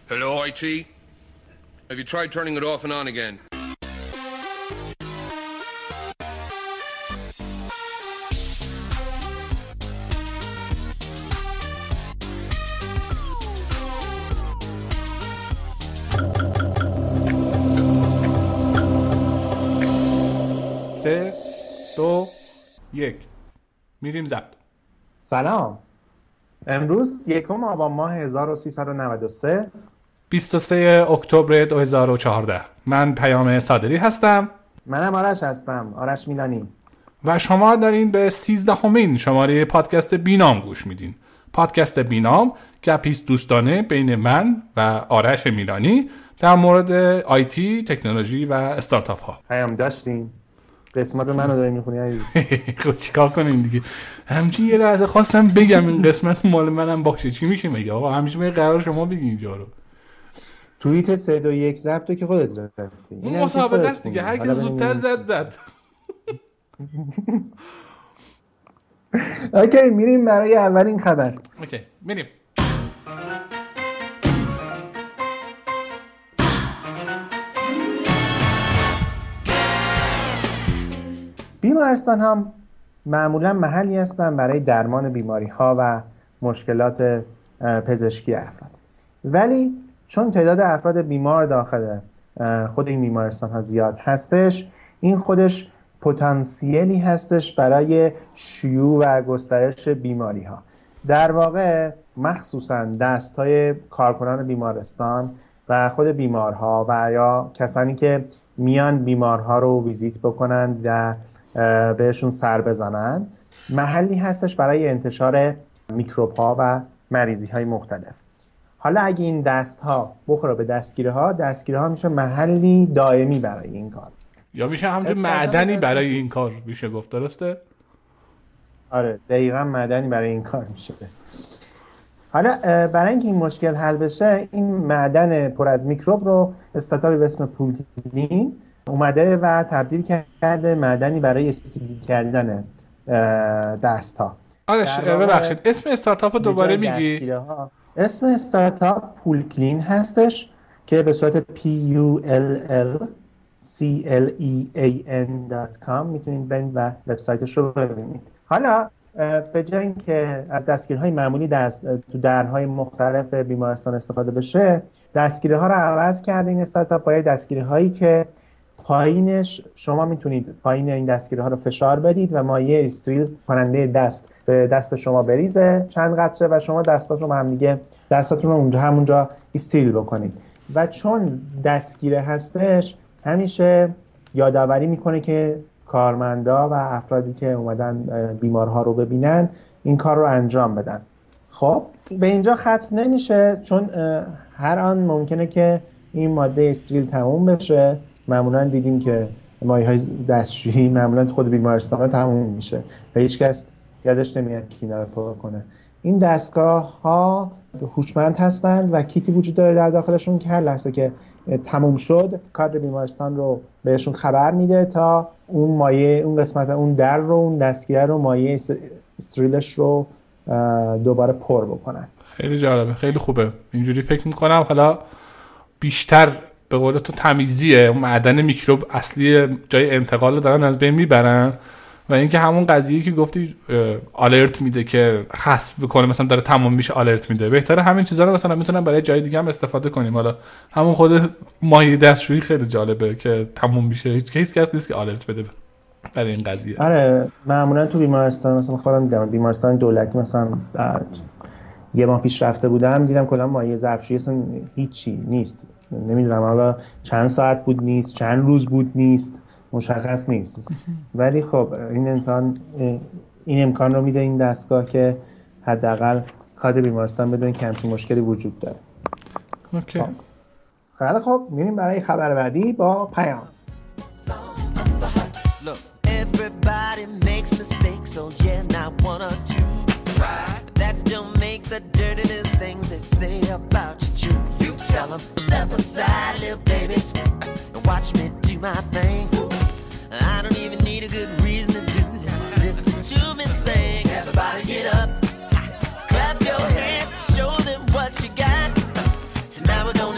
Hello, IT? Have you tried turning it off and on again? سه، دو، یک. میریم ضبط. سلام. امروز 1 آبان ماه 1393 23 اکتبر 2014. من پیام صادری هستم. منم آرش هستم، آرش میلانی. و شما دارین به 13مین شماره پادکست بینام گوش میدین. پادکست بینام گپیست دوستانه بین من و آرش میلانی در مورد آیتی، تکنولوژی و استارتاپ ها. پیام داشتیم. قسمت منو داری میخونی عزیز؟ خب چیکار کنیم دیگه؟ همچین یه لحظه خواستم بگم این قسمت مال منم باشه. چی میشه میگه آقا؟ همیشه میگه قرار شما بگی اینجا رو. توییت 3 2 1 ضبطو که خودت رفتی. این مسابقه است دیگه، هر کی زودتر زد. اوکی، میریم برای اولین خبر. اوکی میریم. بیمارستان هم معمولا محلی هستند برای درمان بیماری ها و مشکلات پزشکی افراد، ولی چون تعداد افراد بیمار داخل خود این بیمارستان ها زیاد هستش، این خودش پتانسیلی هستش برای شیوع و گسترش بیماری ها. در واقع مخصوصا دست های کارکنان بیمارستان و خود بیمارها و یا کسانی که میان بیمارها رو ویزیت بکنن و بهشون سر بزنن، محلی هستش برای انتشار میکروب ها و مریضی های مختلف. حالا اگه این دست ها بخوره به دستگیره ها میشه محلی دائمی برای این کار، یا میشه همچون معدنی برای این کار میشه گفت. درسته؟ آره دقیقا معدنی برای این کار میشه. حالا برای اینکه این مشکل حل بشه، این معدن پر از میکروب رو استارتاپی به اسم پولکلین اومده و تبدیل کرده معدنی برای استفاده کردن دست ها. آرش ببخشید اسم استارتاپ رو دوباره میگی؟ اسم استارتاپ پولکلین هستش که به صورت PULLCLEAN.com میتونید برید و وبسایتش رو ببینید. حالا به جای اینکه از دستگیرهای معمولی تو درهای مختلف بیمارستان استفاده بشه، دستگیرها رو عوض کرده این استارتاپ با دستگیرهایی که پایینش شما میتونید پایین این دستگیرها رو فشار بدید و مایع استریل کننده دست به دست شما بریزه چند قطره و شما دستاتون رو همونجا استریل بکنید. و چون دستگیره هستش، همیشه یادآوری میکنه که کارمندا و افرادی که اومدن بیمارها رو ببینن این کار رو انجام بدن. خب به اینجا ختم نمیشه، چون هر آن ممکنه که این ماده استریل تموم بشه. معمولا دیدیم که مایع‌های دستشویی معمولا خود بیمارستان ها تموم میشه و هیچ کس یادش نمیاد که اینا رو پر کنه. این دستگاه ها هوشمند هستند و کیتی وجود داره در داخلشون که هر لحظه که تموم شد کادر بیمارستان رو بهشون خبر میده تا اون مایع، اون قسمت، اون در رو، اون دستگیره رو، مایع استریلش رو دوباره پر بکنن. خیلی جالبه، خیلی خوبه. اینجوری فکر میکنم حالا بیشتر به قول تو تمیزیه، اون معدن میکروب اصلی جای انتقال دارن از بین میبرن و اینکه همون قضیه که گفتی آلرت میده که حذف بکنه، مثلا داره تمام میشه آلرت میده. بهتره همین چیزا رو مثلا میتونن برای جای دیگه هم استفاده کنیم. حالا همون خود مایع دستشویی خیلی جالبه که تمام میشه، هیچ کس نیست که آلرت بده برای این قضیه. آره معمولا تو بیمارستان مثلا خودم دیدم بیمارستان دولتی مثلا یه ماه پیش رفته بودم، دیدم کلا مایع ظرفشویی اصلا هیچی نیست. نمیدونم حالا چند ساعت بود نیست، چند روز بود نیست، مشخص نیست. ولی خب این امکان رو میده این دستگاه که حداقل کادر بیمارستان بدون که همچین مشکلی وجود داره. اوکی. خیلی خب میریم برای خبر بعدی با پیام. Tell them, step aside, little babies, and watch me do my thing. I don't even need a good reason to do this. Listen to me sing. Everybody get up, clap your hands, show them what you got. Tonight we're gonna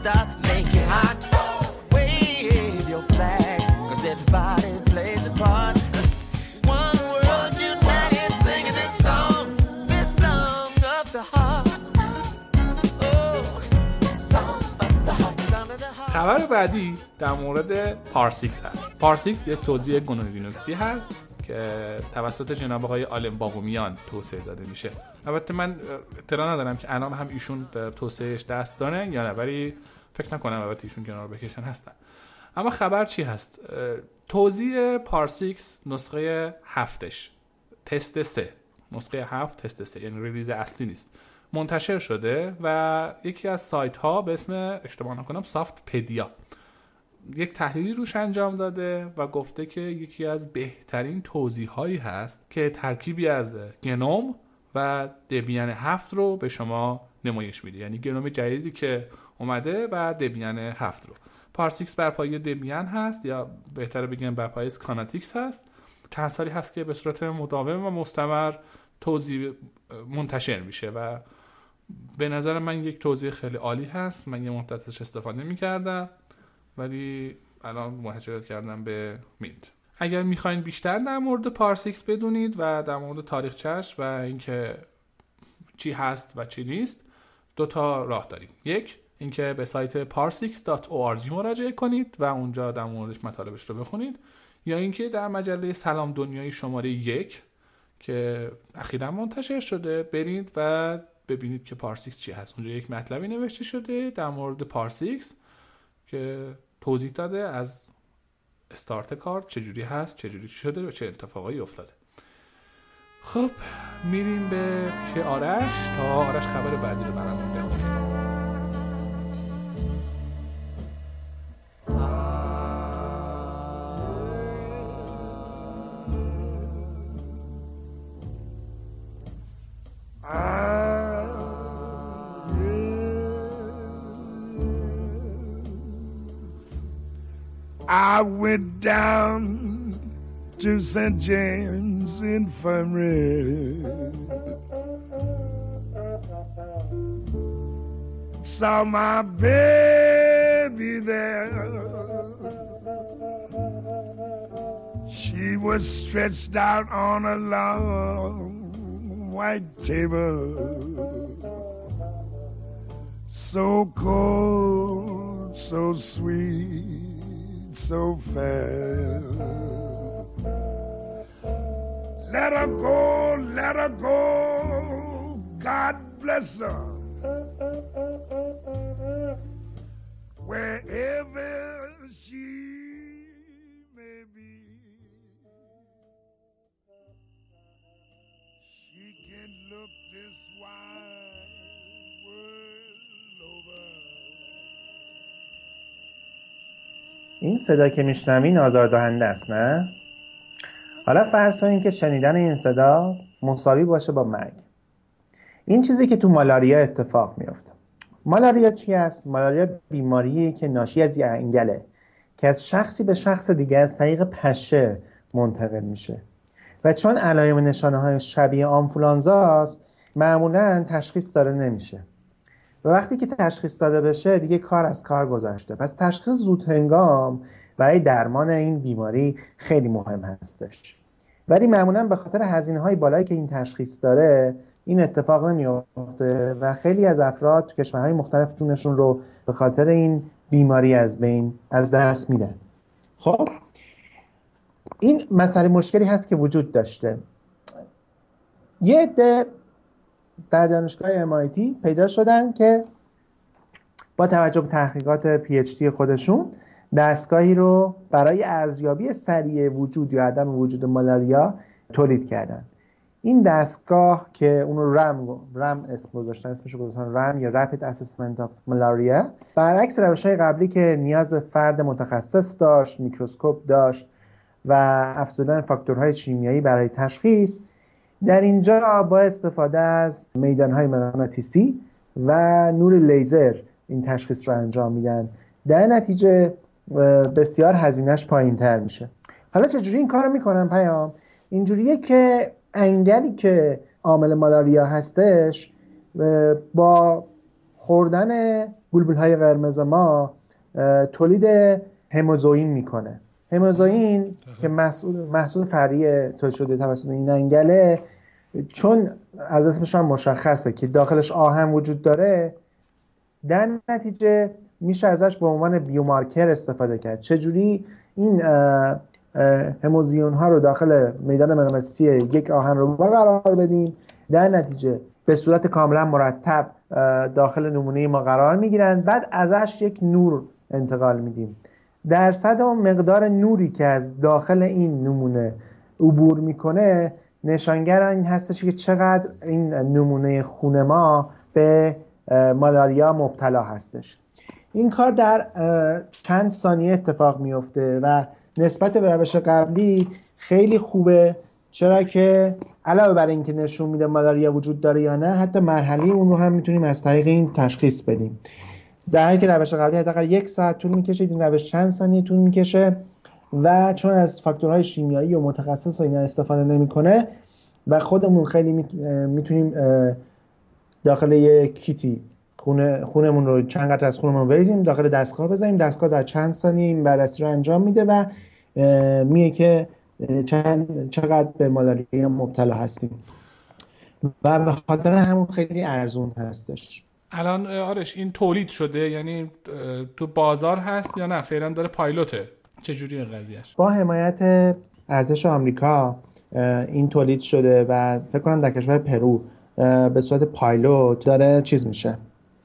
stop, make it hot. Wave your flag, 'cause everybody plays a part. One world united, singing this song of the heart. Oh, song of the heart, song of the heart. خبر بعدی در مورد پارسیکس هست. پارسیکس یک توزیع گنو لینوکسی هست که توسط جناب آقای آلن باقومیان توسعه داده میشه. البته من اطلاع ندارم که الان هم ایشون در توسعهش دست دارن یا نه، ولی فکر نکنم البته ایشون کنار بکشن هستن. اما خبر چی هست؟ توزیع پارسیکس نسخه 7ش تست 3 نسخه 7 تست 3 یعنی ریلیز اصلی نیست، منتشر شده و یکی از سایت ها به اسم اشتباه نکنم سافت پدیا یک تحلیلی روش انجام داده و گفته که یکی از بهترین توضیح هایی هست که ترکیبی از گنوم و دبیان 7 رو به شما نمایش میده، یعنی گنوم جدیدی که اومده و دبیان 7 رو. پارسیکس بر پایه دبیان هست یا بهتره بگم بر پایه کاناتیکس هست. چند سالی هست که به صورت مداوم و مستمر توضیح منتشر میشه و به نظر من یک توضیح خیلی عالی هست. من یه مدت ازش استفاده میکردم ولی الان مهاجرت کردم به مینت. اگر میخواین بیشتر در مورد پارسیکس بدونید و در مورد تاریخچه‌اش و اینکه چی هست و چی نیست، 2 تا راه داریم. یک، اینکه به سایت parsix.org مراجعه کنید و اونجا در موردش مطالبش رو بخونید، یا اینکه در مجله سلام دنیای شماره 1 که اخیراً منتشر شده برید و ببینید که پارسیکس چی هست. اونجا یک مطلبی نوشته شده در مورد پارسیکس که توضیح داده از استارت کار چجوری هست، چجوری شده و چه اتفاقایی افتاده. خب میریم به پیش آرش تا آرش خبر بعدی رو برامون بخونه. I went down to St. James Infirmary, saw my baby there. She was stretched out on a long white table, so cold, so sweet, so fair. Let her go, God bless her, wherever she may be. She can look this wide world over. این صدا که میشنوین آزاردهنده است نه؟ حالا فرض کنین که شنیدن این صدا مساوی باشه با مرگ. این چیزی که تو مالاریا اتفاق میفته. مالاریا چی است؟ مالاریا بیماریه که ناشی از یه انگله که از شخصی به شخص دیگه از طریق پشه منتقل میشه و چون علائم و نشانه‌های شبیه آنفولانزاست معمولاً تشخیص داده نمیشه و وقتی که تشخیص داده بشه دیگه کار از کار گذشته. پس تشخیص زود هنگام برای درمان این بیماری خیلی مهم هستش، ولی معمولاً به خاطر هزینه‌های بالایی که این تشخیص داره این اتفاق نمیفته و خیلی از افراد تو کشورهای مختلف جونشون رو به خاطر این بیماری از دست میدن. خب این مسئله مشکلی هست که وجود داشته. یه عده در دانشگاه MIT پیدا شدن که با توجه به تحقیقات PhD خودشون دستگاهی رو برای ارزیابی سریع وجود یا عدم وجود مالاریا تولید کردن. این دستگاه که اون رو رم اسم گذاشتن، اسمش رو گذاشتن رم یا Rapid Assessment of Malaria، برعکس روش‌های قبلی که نیاز به فرد متخصص داشت، میکروسکوپ داشت و افزودن فاکتورهای شیمیایی برای تشخیص، در اینجا با استفاده از میدانهای مغناطیسی و نور لیزر این تشخیص رو انجام میدن. در نتیجه بسیار هزینه‌اش پایین‌تر میشه. حالا چجوری این کارو میکنن پیام؟ اینجوریه که انگلی که عامل مالاریا هستش با خوردن بلبل‌های قرمز ما تولید هموزوئین میکنه. هموزوئین که محصول فرعی تولید شده توسط این انگله، چون از اسمش هم مشخصه که داخلش آهن وجود داره، در نتیجه میشه ازش به عنوان بیومارکر استفاده کرد. چجوری این هموزیون ها رو داخل میدان مغناطیسی یک آهن رو قرار بدیم، در نتیجه به صورت کاملا مرتب داخل نمونه ما قرار میگیرن، بعد ازش یک نور انتقال میدیم. درصد و مقدار نوری که از داخل این نمونه عبور میکنه نشانگر این هستش که چقدر این نمونه خون ما به مالاریا مبتلا هستش. این کار در چند ثانیه اتفاق میفته و نسبت به روش قبلی خیلی خوبه، چرا که علاوه بر اینکه نشون میده مالاریا وجود داره یا نه، حتی مرحله اون رو هم میتونیم از طریق این تشخیص بدیم. در حالی که روش قبلی حداقل 1 ساعت طول میکشه، این روش چند ثانیه طول میکشه و چون از فاکتورهای شیمیایی و متخصص اینا استفاده نمیکنه و خودمون خیلی میتونیم داخل یک کیتی خونمون رو چند قطره از خونمون بریزیم، داخل دستگاه بزنیم، دستگاه در چند ثانیه این بررسی رو انجام میده و میگه که چقدر به مالاریا مبتلا هستیم و به خاطر همون خیلی ارزون هستش. الان آرش این تولید شده، یعنی تو بازار هست یا نه فعلا داره پایلوته؟ چجوری این قضیهش؟ با حمایت ارتش آمریکا این تولید شده و فکر کنم در کشور پرو به صورت پایلوت داره چیز میشه،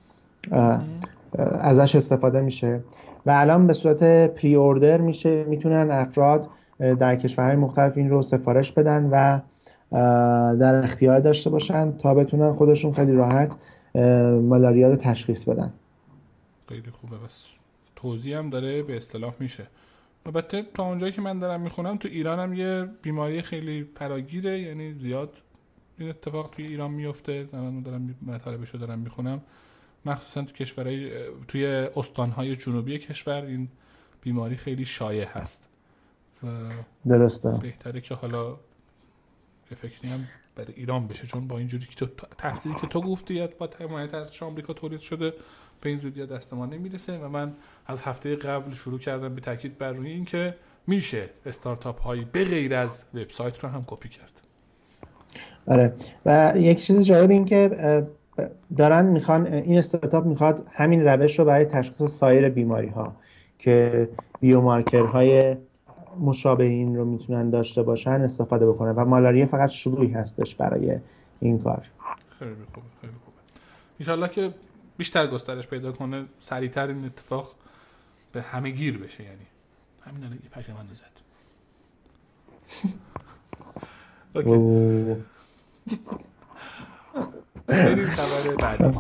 ازش استفاده میشه و الان به صورت پری اوردر میشه، میتونن افراد در کشورهای مختلف این رو سفارش بدن و در اختیار داشته باشن تا بتونن خودشون خیلی راحت مالاریا رو تشخیص بدن. خیلی خوبه. بس توضیح هم داره به اصطلاح میشه. البته تا اونجایی که من دارم میخونم تو ایران هم یه بیماری خیلی فراگیره، یعنی زیاد این اتفاق توی ایران میفته. من دارم مطالبشو دارم میخونم، مخصوصا تو کشورهای توی استانهای جنوبی کشور این بیماری خیلی شایع هست و درسته. بهتره که حالا فکری هم برای ایران بشه، چون با اینجوری که تو تحصیلی که تو گفتی با حمایت از آمریکا تولید شده به این زودی دست ما نمیرسه و من از هفته قبل شروع کردم به تاکید بر روی این که میشه استارتاپ هایی به غیر از وبسایت رو هم کپی کرد. آره و یک چیز جالب این که دارن میخوان این استارتاپ میخواد همین روش رو برای تشخیص سایر بیماری ها که بیومارکرهای مشابه این رو میتونن داشته باشن استفاده بکنه و مالاریا فقط شروعی هستش برای این کار. خیلی خوبه، خیلی خوبه. انشالله که بیشتر گسترش پیدا کنه، سریعتر این اتفاق به همه گیر بشه. یعنی همین الان یه پشیمانی زد. اوکی. بریم خبر بعدی.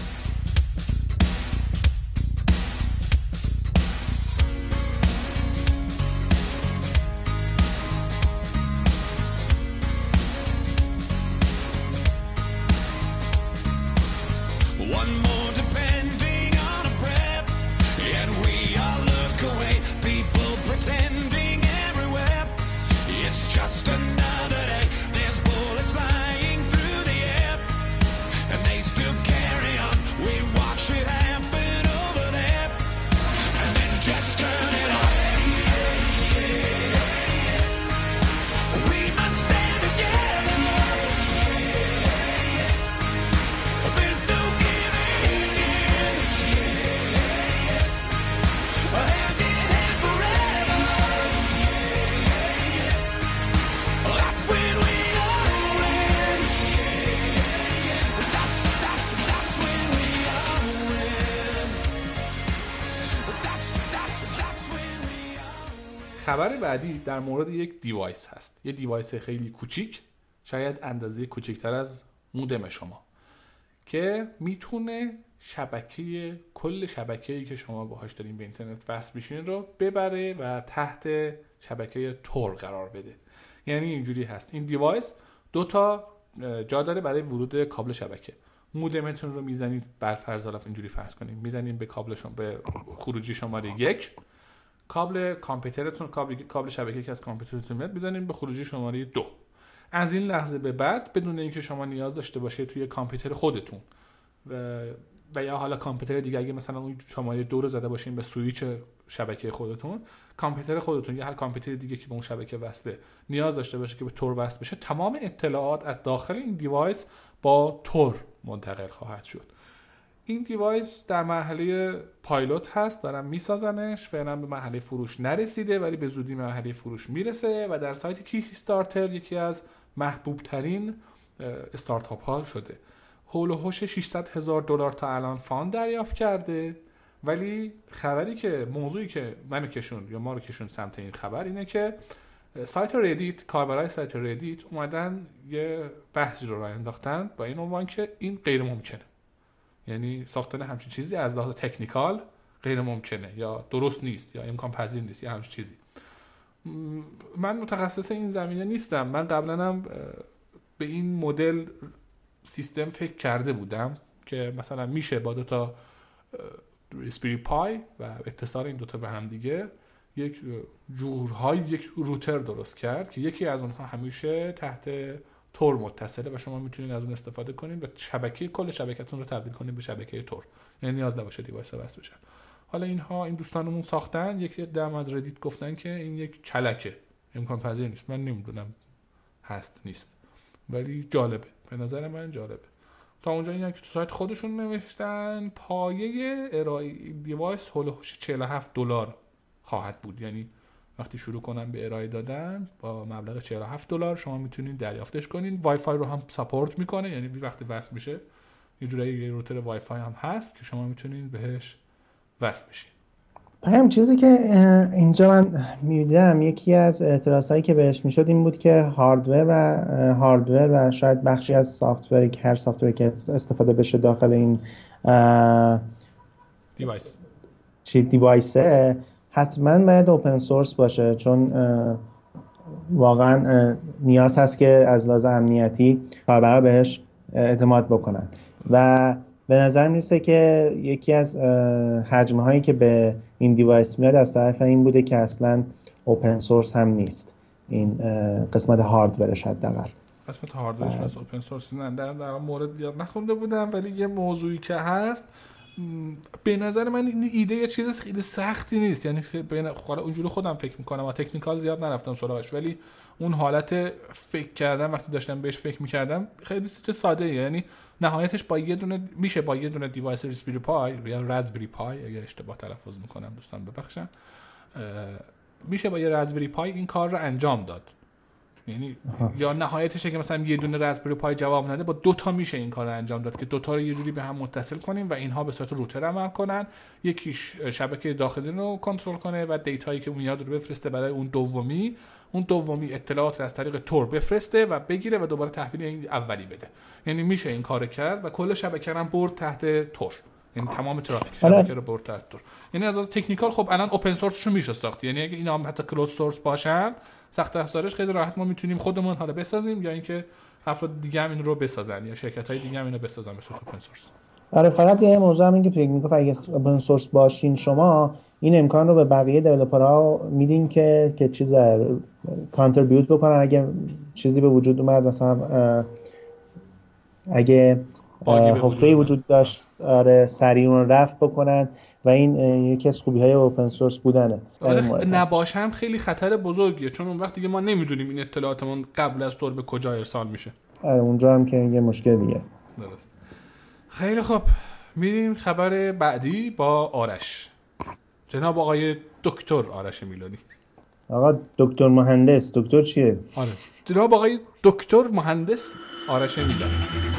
خبر بعدی در مورد یک دیوایس هست. یه دیوایس خیلی کوچیک، شاید اندازه کوچکتر از مودم شما، که میتونه کل شبکه‌ای که شما باهاش دارین به اینترنت وصل میشین رو ببره و تحت شبکه تور قرار بده. یعنی اینجوری هست، این دیوایس 2 تا جا داره برای ورود کابل شبکه. مودمتون رو میزنید، بر فرض اینجوری فرض کنید میزنید به کابلشون، به خروجی شماره 1، کابل کامپیوترتون، کابل شبکه‌ای که از کامپیوترتون میاد میزنید به خروجی شماره 2. از این لحظه به بعد بدون اینکه شما نیاز داشته باشه توی کامپیوتر خودتون و و یا حالا کامپیوتر دیگه، اگه مثلا اون شماره 2 رو زده باشین به سویچ شبکه خودتون، کامپیوتر خودتون یا هر کامپیوتر دیگه که به اون شبکه وصله نیاز داشته باشه که به تور وصل بشه، تمام اطلاعات از داخل این دیوایس با تور منتقل خواهد شد. این دیوایس در مرحله پایلوت هست، دارن میسازنش، فعلا به مرحله فروش نرسیده ولی به زودی مرحله فروش میرسه و در سایت کیک استارتر یکی از محبوب ترین استارتاپ ها شده. هول و هوش $600,000 تا الان فاند دریافت کرده. ولی خبری که موضوعی که منو کشون یا ما رو کشون سمت این خبر اینه که سایت ردیت، کاربرای سایت ردیت اومدن یه بحثی رو راه انداختن با این عنوان که این غیر ممکنه، یعنی ساختن همچین چیزی از لحاظ تکنیکال غیر ممکنه یا درست نیست یا امکان پذیر نیست یا همچین چیزی. من متخصص این زمینه نیستم، من قبلا هم به این مدل سیستم فکر کرده بودم که مثلا میشه با دوتا راسپبری پای و اتصال این دوتا به هم دیگه یک جورهای یک روتر درست کرد که یکی از اونها همیشه تحت تور متصله و شما میتونید از اون استفاده کنید و شبکه کل شبکتون رو تبدیل کنید به شبکه تور، یعنی نیاز نباشه دیوایس وصل بشه. حالا این دوستانمون ساختن، یک دم از ردیت گفتن که این یک کلکه، امکان پذیر نیست. من نمیدونم هست نیست ولی جالبه، به نظر من جالبه. تا اونجا اینا که تو سایت خودشون نوشتن پایه ارائه دیوایس هولوش $47 خواهد بود، یعنی وقتی شروع کنن به ارائه دادن با مبلغ $47 شما میتونید دریافتش کنین. وای فای رو هم ساپورت میکنه، یعنی وقتی وصل میشه یه جورایی یه روتر وای فای هم هست که شما میتونید بهش وصل بشین. هم چیزی که اینجا من می‌دیدم یکی از اعتراضایی که بهش میشد این بود که هاردور و شاید بخشی از سافت‌ور، هر سافت‌وری که استفاده بشه داخل این دیوایسه حتما باید اوپن سورس باشه، چون واقعا نیاز هست که از لحاظ امنیتی کاربرا بهش اعتماد بکنن و به نظر میسته که یکی از حجمه هایی که به این دیوایس میاد از طرف این بوده که اصلا اوپن سورس هم نیست این قسمت هاردورش. حداقل قسمت هاردورش واسه اوپن سورس نه، در مورد زیاد نخونده بودم ولی یه موضوعی که هست به نظر من این ایده یه چیز خیلی سختی نیست، یعنی حالا اونجوری خودم فکر میکنم و تکنیکال زیاد نرفتم سراغش، ولی اون حالت فکر کردم وقتی داشتم بهش فکر میکردم خیلی ساده، یعنی نهایتش با یه دونه دیوایس راسپبری پای یا راسپبری پای، اگه اشتباه تلفظ میکنم دوستان ببخشن، میشه با یه راسپبری پای این کار رو انجام داد. یعنی یا نهایتشه که مثلا یه دونه راسپبری پای جواب نده، با دو تا میشه این کار رو انجام داد که دو تا رو یه جوری به هم متصل کنیم و اینها به صورت روتر عمل کنن، یکیش شبکه داخلی رو کنترل کنه و دیتایی که میاد رو بفرسته برای اون دومی اطلاعات رو از طریق تور بفرسته و بگیره و دوباره تحویل این اولی بده. یعنی میشه این کارو کرد و کل شبکه رو برد تحت تور، یعنی تمام ترافیک شبکه رو برد تحت تور. یعنی از تکنیکال خب الان اوپن سورسشو میشه ساخت، یعنی اگه اینا هم حتی کلوز سورس باشن سخت افزارش خیلی راحت ما میتونیم خودمون حالا بسازیم یا اینکه افراد دیگه هم این رو بسازن یا شرکت‌های دیگه هم اینو بسازن به صورت اوپن سورس. آره فقط یه موضوع هم این که فکر می‌کنم اگه اوپن سورس باشین شما این امکان رو به بقیه دیولپرها میدین که چیز کانتریبیوت بکنن اگه چیزی به وجود اومد، مثلا اگه حفره‌ای وجود داشت آره سریع اون رفع بکنن و این یکی از خوبی‌های اوپن سورس بودنه. نباشه هم خیلی خطر بزرگیه، چون اون وقت دیگه ما نمیدونیم این اطلاعاتمون قبل از تور به کجا ارسال میشه. آره اونجا هم که یه مشکل دیگه. درست. خیلی خوب، میریم خبر بعدی با آرش. جناب آقای دکتر آرش میلانی. آقا دکتر مهندس، دکتر چیه؟ آره جناب آقای دکتر مهندس آرش میلانی.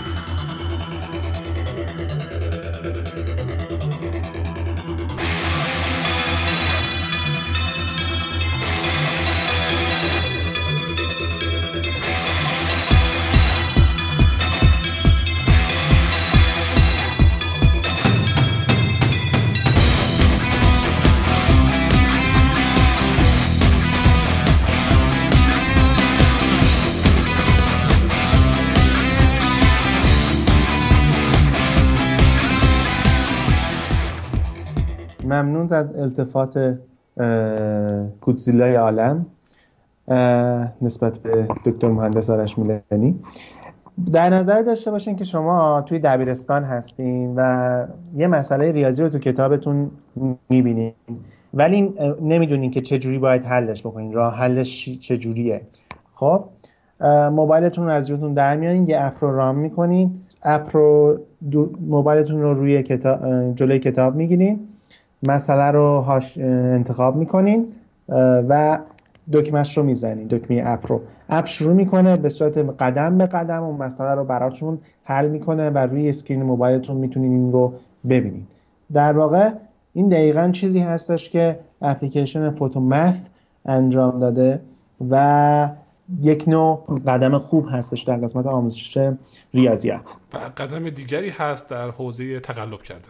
ممنون از التفات گودزیلای عالم نسبت به دکتر مهندس آرش میلانی. در نظر داشته باشین که شما توی دبیرستان هستین و یه مسئله ریاضی رو تو کتابتون میبینین ولی نمیدونین که چجوری باید حلش بکنین، راه حلش چجوریه. خب موبایلتون رو از جیبتون در میارین، یه اپ رو رام میکنین، اپ رو موبایلتون رو روی جلوی کتاب میگیرین، مسئله رو انتخاب میکنین و دکمهش رو میزنین، دکمه اپ شروع میکنه به صورت قدم به قدم اون مسئله رو براتون حل میکنه و روی اسکرین موبایلتون میتونین این رو ببینین. در واقع این دقیقاً چیزی هستش که اپلیکیشن فوتومث انجام داده و یک نوع قدم خوب هستش در قسمت آموزش ریاضیات. و قدم دیگری هست در حوزه تقلب کردن.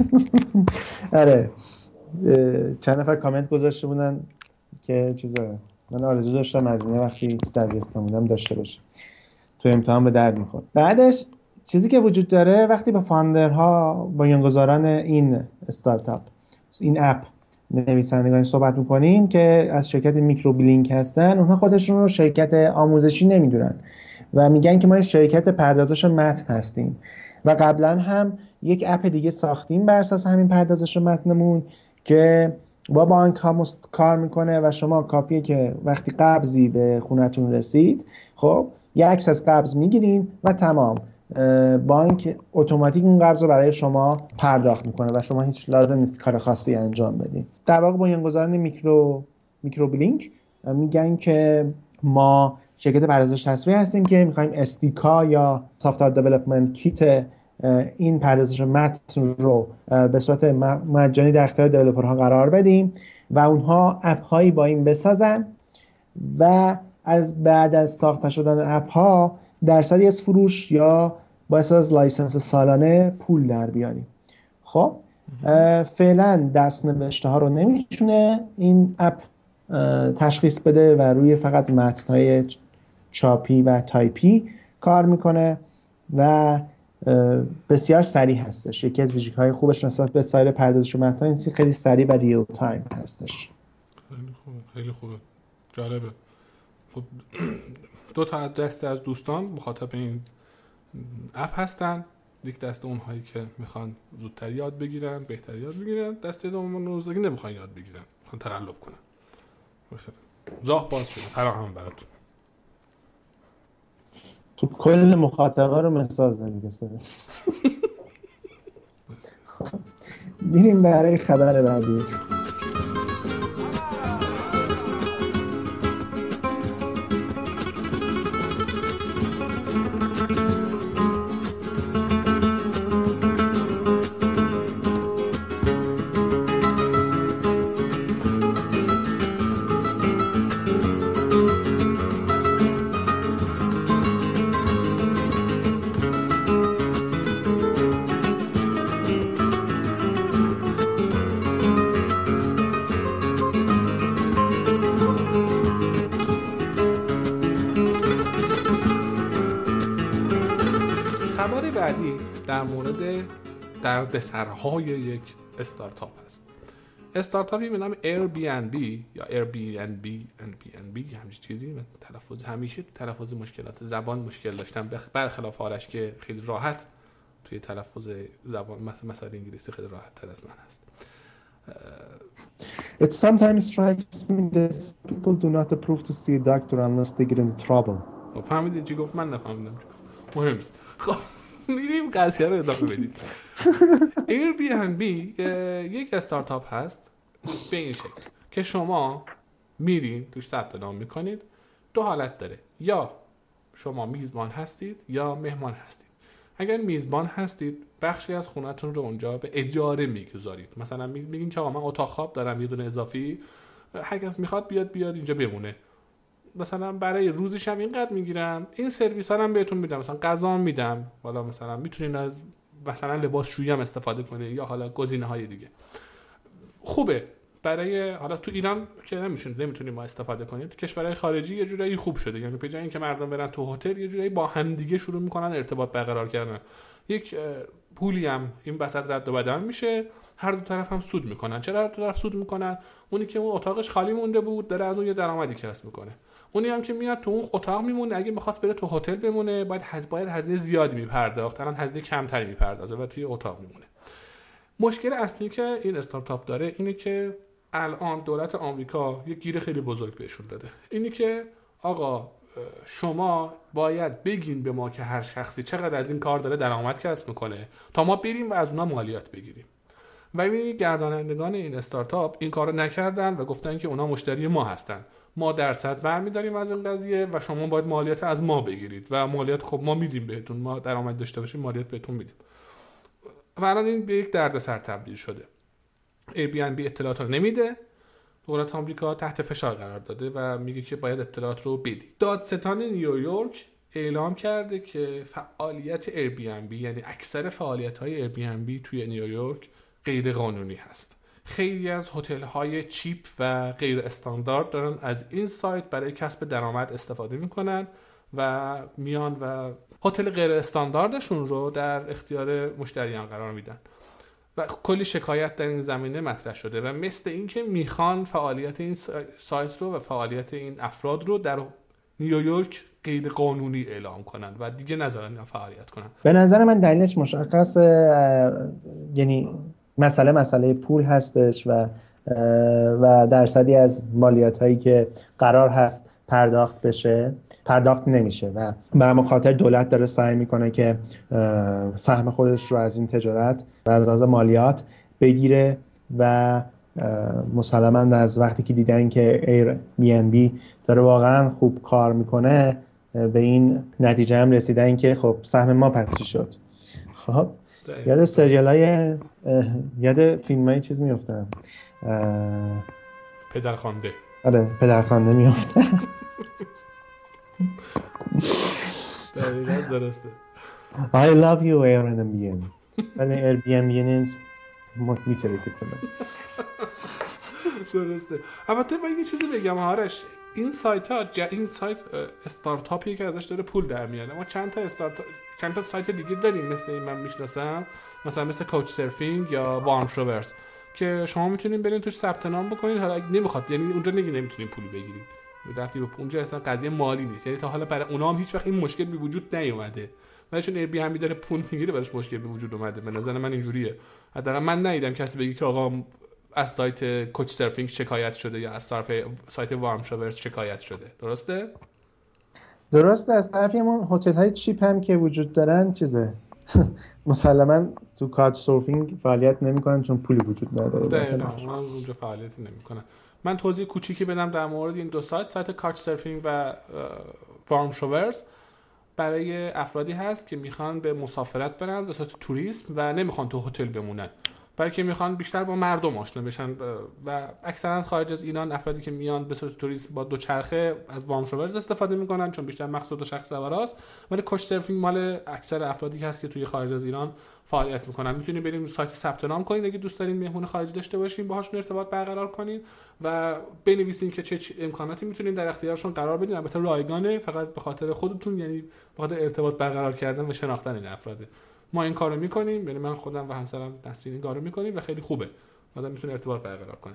آره چند نفر کامنت گذاشته بودن که من آرزو داشتم از این وقتی دبیرستان بودم داشته باشه، تو امتحان به درد میخورد. بعدش چیزی که وجود داره وقتی با فاندرها، بنیانگذاران این استارتاپ، این اپ، نویسندگان صحبت میکنیم که از شرکت میکروبلینک هستن، اونها خودشون رو شرکت آموزشی نمیدونن و میگن که ما شرکت پردازش متن هستیم و قبلا هم یک اپ دیگه ساختیم بر اساس همین پردازش متنمون که با بانک ها کار میکنه و شما کافیه که وقتی قبضی به خونتون رسید، خب یه عکس از قبض میگیرین و تمام، بانک اتوماتیک اون قبض رو برای شما پرداخت میکنه و شما هیچ لازم نیست کار خاصی انجام بدین. در واقع بنیانگذاران میکروبلینک میگن که ما شرکت پردازش تصویری هستیم که میخوایم SDK یا سافت‌ویر دیولپمنت کیت این پردازش متن رو به صورت مجانی در اختیار دیولپرها قرار بدیم و اونها اپ هایی با این بسازن و بعد از ساخته شدن اپ ها درصدی از فروش یا با از لایسنس سالانه پول در بیاریم. خب فعلا دست نوشته ها رو نمیتونه این اپ تشخیص بده و روی فقط متن های چاپی و تایپی کار میکنه و بسیار سریع هستش. یکی از ویژگی‌های خوبش نسبت به سایر پردازش متن این خیلی سریع و ریل تایم هستش. خیلی خوبه، جالبه. خب دو تا دسته از دوستان مخاطب این اپ هستن، یک دسته اونهایی که میخوان زودتر یاد بگیرن، بهتر یاد بگیرن، دسته دوم روزی نمیخوان یاد بگیرن، میخوان تقلب کنن. راه باز شده فراهم براتون. تو کل مخاطبا رو مثال زدی بسره. میریم برای خبر بعدی. بعدی در مورد دردسرهای یک استارتاپ هست. استارتاپی به نام Airbnb یا Airbnb همچین چیزی. من همیشه تلفظ مشکلات زبان مشکل داشتم، برخلاف آرش که خیلی راحت توی تلفظ زبان مثلا انگلیسی خیلی راحت تر از من هست. It sometimes strikes me that people do not approve to see a doctor unless they get into trouble. فهمیدی چی گفت؟ من نفهمیدم. مهم نیست. خب میریم قضیه رو ادامه بدیم. Airbnb یک استارتاپ هست به این شکل که شما میرین توش ثبت نام میکنید. دو حالت داره، یا شما میزبان هستید یا مهمان هستید. اگر میزبان هستید بخشی از خونتون رو اونجا به اجاره میگذارید. مثلا میگین که آقا من اتاق خواب دارم یه دونه اضافی، هر کس میخواد بیاد اینجا بمونه. مثلا برای روزش هم اینقدر میگیرم، این سرویس ها هم بهتون میدم، مثلا غذا میدم، حالا مثلا میتونین از مثلا لباسشویی هم استفاده کنید یا حالا گزینه های دیگه. خوبه برای حالا تو ایران که نمیتونیم ما استفاده کنیم، تو کشورهای خارجی یه جورایی خوب شده، یعنی به جای اینکه مردم برن تو هتل یه جورایی با هم دیگه شروع میکنن ارتباط برقرار کردن، یک پولی هم این وسط رد و بدل میشه، هر دو طرف هم سود میکنن. چرا هر دو طرف سود میکنن؟ اونی که اون اتاقش خالی مونده بود داره از اون یه درآمدی کسب میکنه، اونی هم که میاد تو اون اتاق میمونه، اگه می‌خواست بره تو هتل بمونه باید هزینه زیادی میپرداخت، الان هزینه کمتری میپردازه و توی اتاق میمونه. مشکل اصلی که این استارتاپ داره اینه که الان دولت آمریکا یه گیر خیلی بزرگ بهشون داده، اینی که آقا شما باید بگین به ما که هر شخصی چقدر از این کار داره درآمد کسب میکنه تا ما بریم و از اونها مالیات بگیریم. و این گردانندگان این استارتاپ این کارو نکردن و گفتن که اونا مشتری ما هستن، ما درصد برمی‌داریم از این قضیه و شما باید مالیات از ما بگیرید و مالیات خب ما میدیم بهتون، ما درآمد داشته باشیم مالیات بهتون میدیم. و الان این به یک دردسر تبدیل شده. Airbnb اطلاعات رو نمیده، دولت آمریکا تحت فشار قرار داده و میگه که باید اطلاعات رو بدی. دادستان نیویورک اعلام کرده که فعالیت Airbnb، یعنی اکثر فعالیت‌های Airbnb توی نیویورک غیر قانونی هست. خیلی از هتل‌های چیپ و غیر استاندارد دارن از این سایت برای کسب درآمد استفاده میکنن و میان و هتل غیر استانداردشون رو در اختیار مشتریان قرار میدن و کلی شکایت در این زمینه مطرح شده و مثل این که میخوان فعالیت این سایت رو و فعالیت این افراد رو در نیویورک غیر قانونی اعلام کنن و دیگه نذارن فعالیت کنن. به نظر من دلیلش مشخصه، یعنی مسئله پول هستش و درصدی از مالیات هایی که قرار هست پرداخت بشه پرداخت نمیشه و برای خاطر دولت داره سعی میکنه که سهم خودش رو از این تجارت و از مالیات بگیره و مسلماً از وقتی که دیدن که Airbnb داره واقعا خوب کار میکنه به این نتیجه هم رسیدن که خب سهم ما پس چی شد. خب یاد سریالای یاد فیلمای چیز میافتم، پدرخوانده. آره پدرخوانده میافتم. دقیقاً درسته. I love you Airbnb. ولی Airbnb میترکی کنم. درسته. البته من یه چیزی بگم آرش، این سایت استارتاپی که ازش داره پول در میاره. ما چند تا سایت دیگه داریم مثل این من میشناسم، مثلا مثل کوچ سرفینگ یا وارم شاورز که شما میتونین برین توش ثبت نام بکنین. حالا اگه نمیخواد، یعنی اونجا نمیتونین پول بگیرید، رفتی به اونجا اصلا قضیه مالی نیست، یعنی تا حالا برای اونها هم هیچ وقت این مشکل به وجود نیومده، ولی چون Airbnb داره پول میگیره براش مشکل به وجود اومده. به نظر من اینجوریه، حداقل من ندیدم کسی بگه که آقا از سایت کوچ سرفینگ شکایت شده یا از سایت وارم شاورز شکایت شده. درسته. از طرفی همون هتل های چیپ هم که وجود دارن چیزه مسلماً تو کاچ سرفینگ فعالیت نمیکنن چون پولی وجود نداره. دقیقاً اونجا فعالیتی نمیکنن. من توضیح کوچیکی بدم در مورد این دو سایت کاچ سرفینگ و وارم شاورز برای افرادی هست که میخوان به مسافرت برن به صورت توریسم و نمیخوان تو هتل بمونن، بلکه میخوان بیشتر با مردم آشنا بشن و اکثرا خارج از ایران افرادی که میان به صورت توریسم با دوچرخه از وارم شاورز استفاده میکنن چون بیشتر مقصود شخص سواراست، ولی کوچ سرفینگ مال اکثر افرادی هست که توی خارج از ایران فعالیت میکنن. میتونید برید سایت ثبت نام کنید اگه دوست دارین مهمون خارجی داشته باشین، باهاشون ارتباط برقرار کنین و بنویسین که چه امکاناتی میتونین در اختیارشون قرار بدین. البته رایگانه، فقط به خاطر خودتون، یعنی به خاطر ارتباط برقرار کردن و شناختن این افراده. ما این کارو میکنیم، یعنی من خودم و همسرم نسرین این کارو میکنیم و خیلی خوبه، آدم میتونه ارتباط برقرار کنه.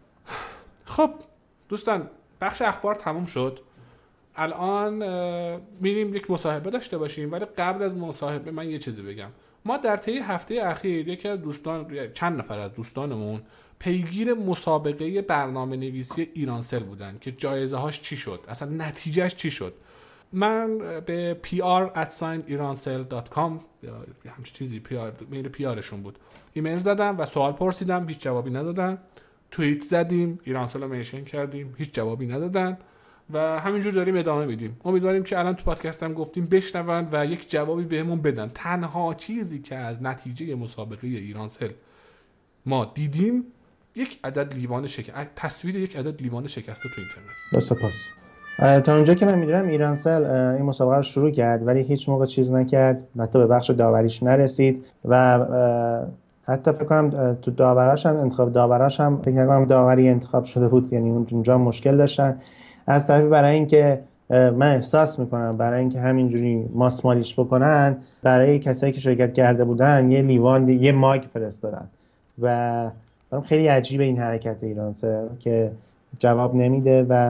خب دوستان، بخش اخبار تموم شد. الان میریم یک مصاحبه داشته باشیم، ولی قبل از مصاحبه من یه چیزی بگم. ما در طی هفته اخیر یکی از چند نفر از دوستانمون پیگیر مسابقه برنامه‌نویسی ایرانسل بودن که جایزه هاش چی شد، اصلا نتیجهش چی شد. من به pr@iransel.com یا همچین چیزی میل پیارشون بود ایمیل زدم و سوال پرسیدم، هیچ جوابی ندادن. توییت زدیم، ایرانسل رو منشن کردیم، هیچ جوابی ندادن و همینجور داریم ادامه میدیم. امیدواریم که الان تو پادکست هم گفتیم بشنون و یک جوابی بهمون بدن. تنها چیزی که از نتیجه مسابقه ایرانسل ما دیدیم یک عدد لیوان تصویر یک عدد لیوان شکسته تو اینترنت. سپاس. تا اونجا که من میدونم ایرانسل این مسابقه رو شروع کرد ولی هیچ موقع چیز نکرد، حتی به بخش داوریش نرسید و حتی فکر کنم تو داوراش هم انتخاب داوراش هم فکر نکنم داوری انتخاب شده بود، یعنی اونجا مشکل داشتن. از طرفی برای اینکه من احساس میکنم برای اینکه همینجوری ماسمالیش بکنن، برای کسایی که شرکت کرده بودن یه لیوان یه ماگ فرستادن و خیلی عجیبه این حرکت ایرانسل که جواب نمیده و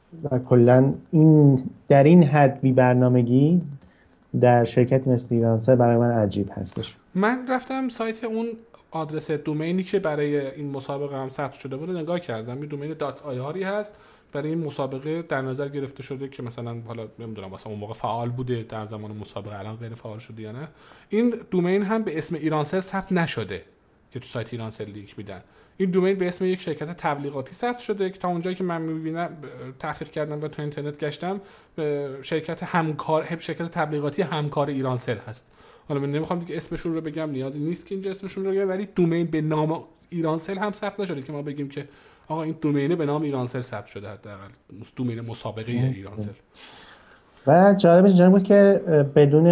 و کلا این در این حد بی برنامگی در شرکت مثل ایرانسل برای من عجیب هستش. من رفتم سایت اون آدرس دومینی که برای این مسابقه هم ثبت شده بود نگاه کردم. این دومین .ir هست برای این مسابقه در نظر گرفته شده که مثلا حالا نمیدونم واسه اون موقع فعال بوده در زمان مسابقه، الان غیر فعال شده یا نه. این دومین هم به اسم ایرانسل ثبت نشده که تو سایت ایرانسل لینک میدن. این دومین به اسم یک شرکت تبلیغاتی ثبت شده که تا اونجایی که من میبینم تحقیق کردم و تو اینترنت گشتم شرکت تبلیغاتی همکار ایرانسل هست. حالا من نمیخوام دیگه اسمشون رو بگم، نیازی نیست که اینجا اسمشون رو بگم، ولی دومین به نام ایرانسل هم ثبت نشده که ما بگیم که آقا این دومینه به نام ایرانسل ثبت شده، حداقل دومین مسابقه ایرانسل. و جالبش اینجا بود که بدون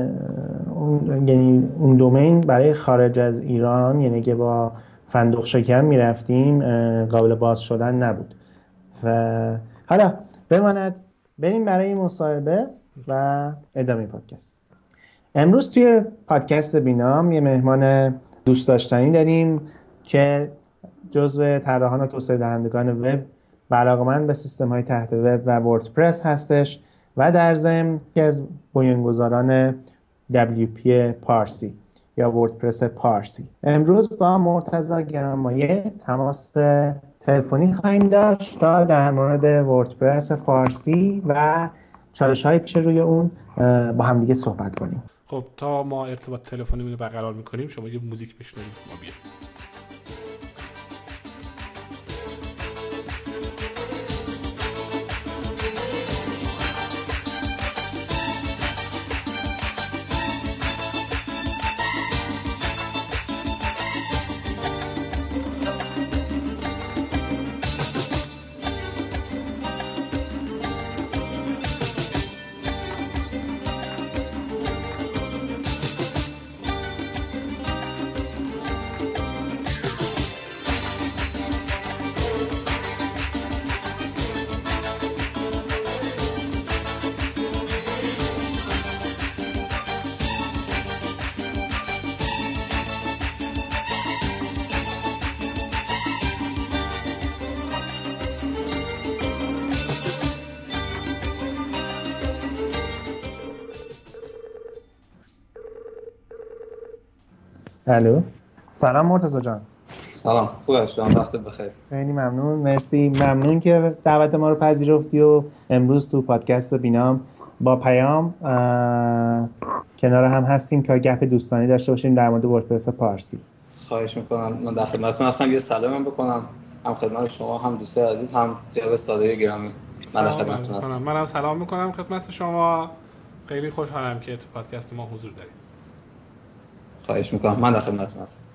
اون دومین برای خارج از ایران، یعنی که با فندق شکن میرفتیم، قابل باز شدن نبود. و حالا بماند بریم برای مصاحبه و ادامه پادکست. امروز توی پادکست بینام یه مهمان دوست داشتنی داریم که جزو طراحان و توسعه دهندگان وب و علاقه‌مند به سیستم‌های تحت وب و وردپرس هستش و در ضمن یکی از بنیانگذاران WP پارسی یا وردپرس پارسی. امروز با مرتضی گرانمایه تماس تلفنی خواهیم داشت تا در مورد وردپرس فارسی و چالش‌های پیش روی اون با هم دیگه صحبت کنیم. خب تا ما ارتباط تلفنی رو برقرار می‌کنیم شما یه موزیک بشنوید ما بیایم. الو، سلام مرتضی جان. سلام، خوب هستی؟ وقتت بخیر. خیلی ممنون، مرسی. ممنون که دعوت ما رو پذیرفتی و امروز تو پادکست بینام با پیام کنار هم هستیم که گپ دوستانه داشته باشیم در مورد وردپرس پارسی. خواهش میکنم. من در خدمتتون هستم. یه سلام بکنم هم خدمت شما، هم دوستای عزیز، هم جناب صادقی گرامی. من در خدمتتون هستم. منم سلام میکنم خدمت شما. خیلی خوشحالم که تو پادکست ما حضور دارید. خواهش میکنم. من در خدمتتون هستم.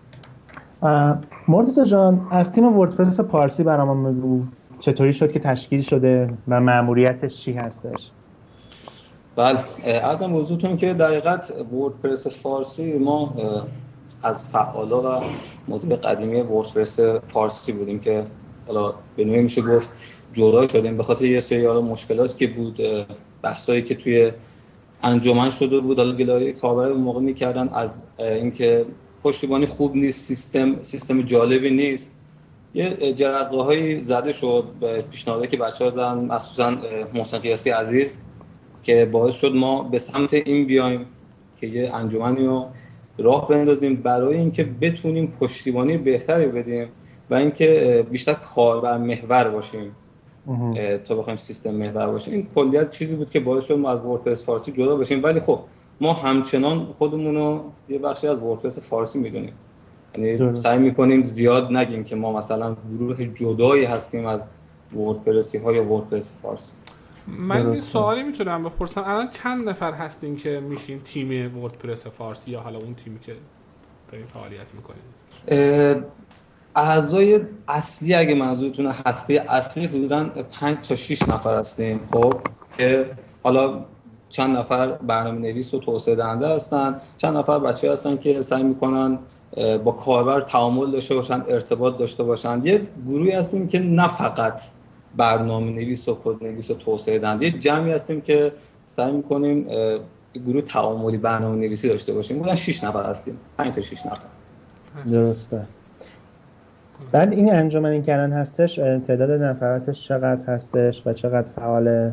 مرتضی جان، از تیم وردپرس پارسی برام بگو چطوری شد که تشکیل شده و مأموریتش چی هستش؟ بله، عرضم حضورتون که در حقیقت وردپرس فارسی ما از فعالا و مدیر قدیمی وردپرس فارسی بودیم که حالا به نوعی میشه گفت جدا شدیم به خاطر یه سری مشکلاتی که بود، بحثایی که توی انجمن شده بود، حالا گلایه کاربر اون موقع میکردن از اینکه پشتیبانی خوب نیست، سیستم جالبی نیست. یه جرقه‌هایی زده شد به پیشنهادی که بچه‌ها دادن، مخصوصا محسن قیاسی عزیز، که باعث شد ما به سمت این بیایم که یه انجمنی رو راه بندازیم برای اینکه بتونیم پشتیبانی بهتری بدیم و اینکه بیشتر کاربر محور باشیم تا بخوایم سیستم محور باشیم. این کلیت چیزی بود که باعث شد ما از وردپرس فارسی جدا بشیم، ولی خب ما همچنان خودمون رو یه بخشی از وردپرس فارسی میدونیم. یعنی سعی میکنیم زیاد نگیم که ما مثلا گروه جدایی هستیم از وردپرسی ها یا وردپرس فارسی. من این سوالی میتونم بپرسم، الان چند نفر هستین که میشین تیم وردپرس فارسی یا حالا اون تیمی که دارین فعالیت میکنین؟ اعضای اصلی اگه منظورتونه هسته اصلی حدوداً 5 تا 6 نفر هستیم. خب که حالا چند نفر برنامه‌نویس و توسعه دهنده هستن، چند نفر بچه‌ها هستن که سعی میکنن با کاربر تعامل داشته باشن، ارتباط داشته باشن. یه گروهی هستیم که نه فقط برنامه‌نویس و کدنویس و توسعه دهنده، یه جمعی هستیم که سعی میکنیم گروه تعاملی برنامه‌نویسی داشته باشیم. بودن 6 نفر هستیم، 5 تا 6 نفر. درسته. بعد این انجمنی که الان هستش تعداد نفراتش چقدر هستش و چقدر فعاله؟